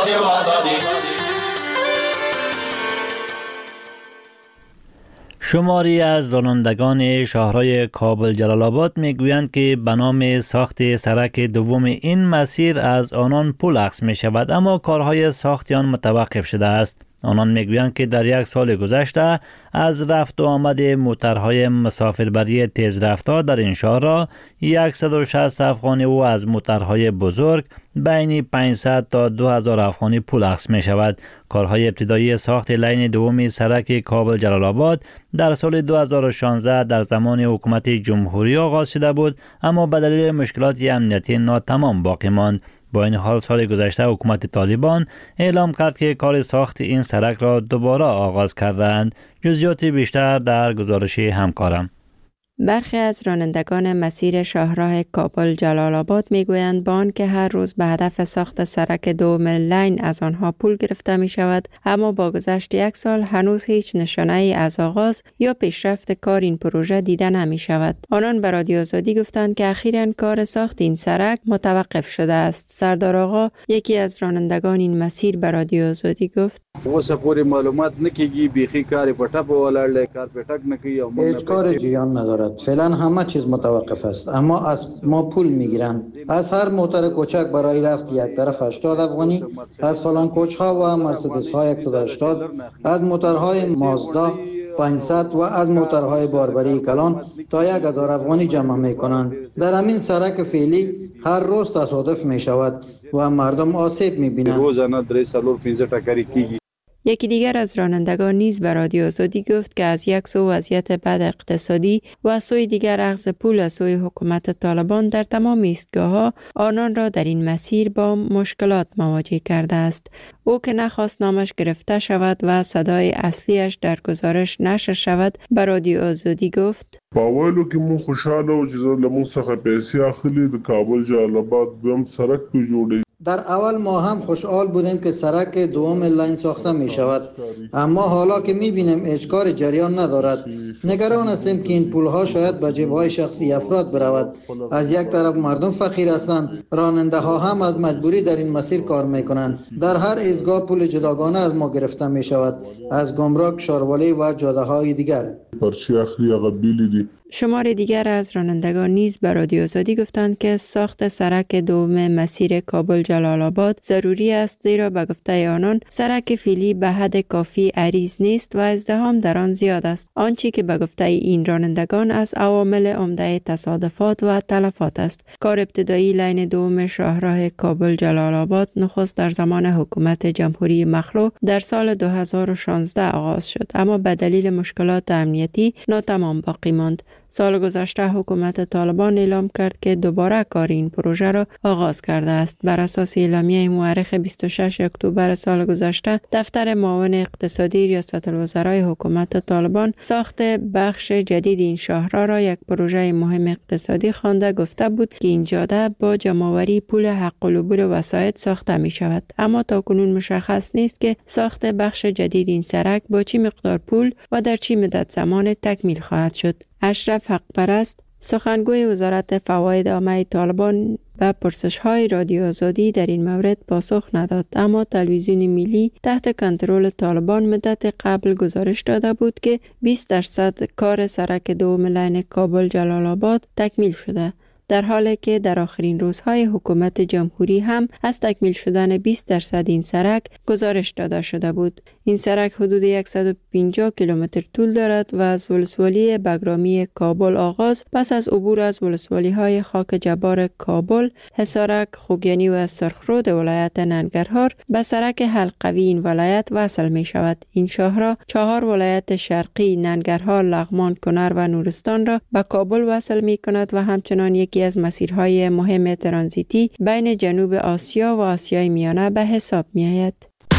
Speaker 7: رادیو آزادی.
Speaker 21: شماری از رانندگان شهرهای کابل جلال آباد میگویند که به نام ساخت سرک دوم این مسیر از آنان پول اخذ می شود، اما کارهای ساخت آن متوقف شده است. آنان میگویند که در یک سال گذشته از رفت و آمد موترهای مسافربری تیز رفتار در این شهر را صد و شصت افغانی و از موترهای بزرگ بین پانصد تا دو هزار افغانی پول اخذ می شود. کارهای ابتدایی ساخت لین دوم سرک کابل جلال آباد در سال دو هزار و شانزده در زمان حکومت جمهوری آغاز شده بود، اما به دلیل مشکلات امنیتی ناتمام باقی ماند. با این حال سال گذشته حکومت طالبان اعلام کرد که کار ساخت این سرک را دوباره آغاز کردند. جزئیات بیشتر در گزارش همکارم.
Speaker 24: برخی از رانندگان مسیر شاهراه کابل جلال آباد میگویند با آنکه هر روز به هدف ساخت سرک دوم لین از آنها پول گرفته می شود، اما با گذشت یک سال هنوز هیچ نشانه ای از آغاز یا پیشرفت کار این پروژه دیده نمی شود. آنان به رادیو آزادی گفتند که اخیراً کار ساخت این سرک متوقف شده است. سردار آقا، یکی از رانندگان این مسیر، به رادیو آزادی گفت:
Speaker 8: اوس پوری معلومات نکیږي، بیخی کار پټه په ولاړ کار پټک نکي او
Speaker 9: هیچ کار جریان ندارد. فعلا همه چیز متوقف است، اما از ما پول میگیرند. از هر موتر کوچک برای رفت یک طرف هشتاد افغانی، از فلان کوچ ها و مرسدس ها صد و هشتاد، از موترهای مازدا پانصد و از موترهای باربری کلان تا یک هزار افغانی جمع می کنند. در همین سرک فعلی هر روز تصادف می شود و مردم آسیب می بینند.
Speaker 8: روزانه درې څلور پنځه ټکرې کیږي.
Speaker 24: یکی دیگر از رانندگان نیز به رادیو آزادی گفت که از یک سو وضعیت بد اقتصادی و از سوی دیگر اخذ پول از سوی حکومت طالبان در تمام ایستگاه‌ها آنان را در این مسیر با مشکلات مواجه کرده است. او که نخواست نامش گرفته شود و صدای اصلیش در گزارش نشر شود، به رادیو آزادی گفت:
Speaker 13: باولو کې مو خوشاله او چې زموږ څخه پیسې اخلي د کابل جلال آباد دوم سرک په جوړي.
Speaker 9: در اول ما هم خوشحال بودیم که سرک دوم لین ساخته می شود، اما حالا که می بینیم هیچ کار جریان ندارد، نگران هستیم که این پولها شاید به جیب‌های شخصی افراد برود. از یک طرف مردم فقیر هستند، راننده ها هم از مجبوری در این مسیر کار می کنند. در هر ایستگاه پول جداگانه از ما گرفته می شود، از گمرک، شاروالی و جاده های دیگر.
Speaker 13: پرچی اخلی هغه بیلی دي.
Speaker 24: شمار دیگر از رانندگان نیز به رادیو آزادی گفتند که ساخت سرک دوم مسیر کابل جلال آباد ضروری است، زیرا به گفته آنان سرک فعلی به حد کافی عریض نیست و ازدحام در آن زیاد است. آنچه که به گفته این رانندگان از عوامل عمده تصادفات و تلفات است. کار ابتدایی لین دوم شاهراه کابل جلال آباد نخست در زمان حکومت جمهوری مخلوع در سال دو هزار و شانزده آغاز شد، اما به دلیل مشکلات امنیتی ناتمام باقی ماند. سال گذشته حکومت طالبان اعلام کرد که دوباره کار این پروژه را آغاز کرده است. بر اساس اعلامیه مورخ بیست و ششم اکتبر سال گذشته، دفتر معاون اقتصادی ریاست الوزرای حکومت طالبان ساخت بخش جدید این شاهراه را یک پروژه مهم اقتصادی خوانده گفته بود که این جاده با جمع‌آوری پول حق العبور وسایط ساخته می شود، اما تاکنون مشخص نیست که ساخت بخش جدید این سرک با چه مقدار پول و در چه مدت زمان تکمیل خواهد شد. اشرف حق پرست، سخنگوی وزارت فواید عامه طالبان، به پرسش‌های رادیو آزادی در این مورد پاسخ نداد، اما تلویزیون ملی تحت کنترل طالبان مدت قبل گزارش داده بود که بیست درصد کار سرک دوم لین کابل جلال آباد تکمیل شده، در حالی که در آخرین روزهای حکومت جمهوری هم از تکمیل شدن بیست درصد این سرک گزارش داده شده بود. این سرک حدود صد و پنجاه کیلومتر طول دارد و از ولسوالی بگرامی کابل آغاز پس از عبور از ولسوالی های خاک جبار کابل، حصارک، خوگیانی و سرخرود ولایت ننگرهار به سرک حلقوی این ولایت وصل می شود. این شاهراه چهار ولایت شرقی ننگرهار، لغمان، کنر و نورستان را به کابل وصل می کند و همچنان یکی از مسیرهای مهم ترانزیتی بین جنوب آسیا و آسیای میانه به حساب می آید.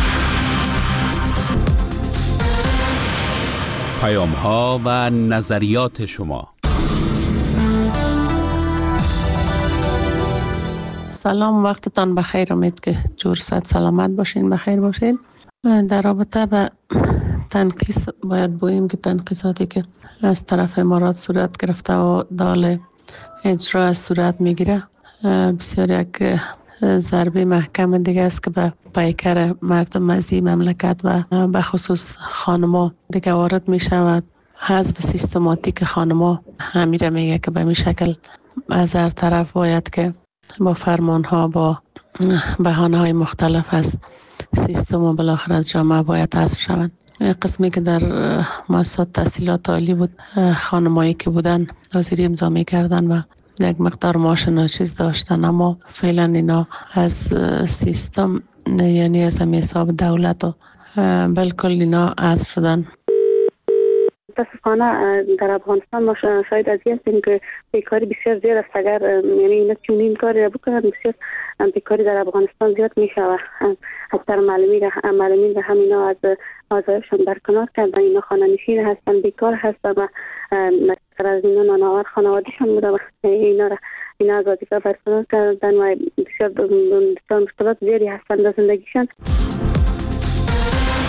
Speaker 4: پیام ها و نظریات شما.
Speaker 15: سلام، وقتتان بخیر. امید که جور صحت سلامت باشین، بخیر باشین. در رابطه به تنقیص باید بگوییم که تنقیصاتی که از طرف امارات صورت گرفته و دال اجرا صورت میگیره بسیار یک ضربه محکم دیگه است که به پیکر مردم از این مملکت و به خصوص خانما دیگه وارد می شود. حذف سیستماتیک خانما همیره میگه که به می شکل از هر طرف باید که با فرمان ها با بهانه های مختلف از سیستم و بالاخره از جامعه باید حذف شوند. قسمی که در مؤسسات تحصیلات عالی بود، خانمایی که بودن حاضری امضا می‌کردن و یک مقدار معاش ناچیز داشتن، اما فعلا اینا از سیستم یعنی از همه حساب دولت و بالکل اینا حذف شدن.
Speaker 7: متاسفانه در افغانستان ما شاید از این هستیم که بیکاری بسیار زیاد است. اگر یعنی اینا چنین کاری را بکنن بسیار بیکاری در افغانستان زیاد می شود. اکثر معلمین معلمین به همینا از آزایشان برکنار کردن. اینا خانه‌نشین هستن، بیکار هستن و از اینا نانآور خانوادهشان بوده و اینا را اینا از وظیفه برکنار کردن و بسیار بسیار مشکلات زیادی هستن در زندگیشان.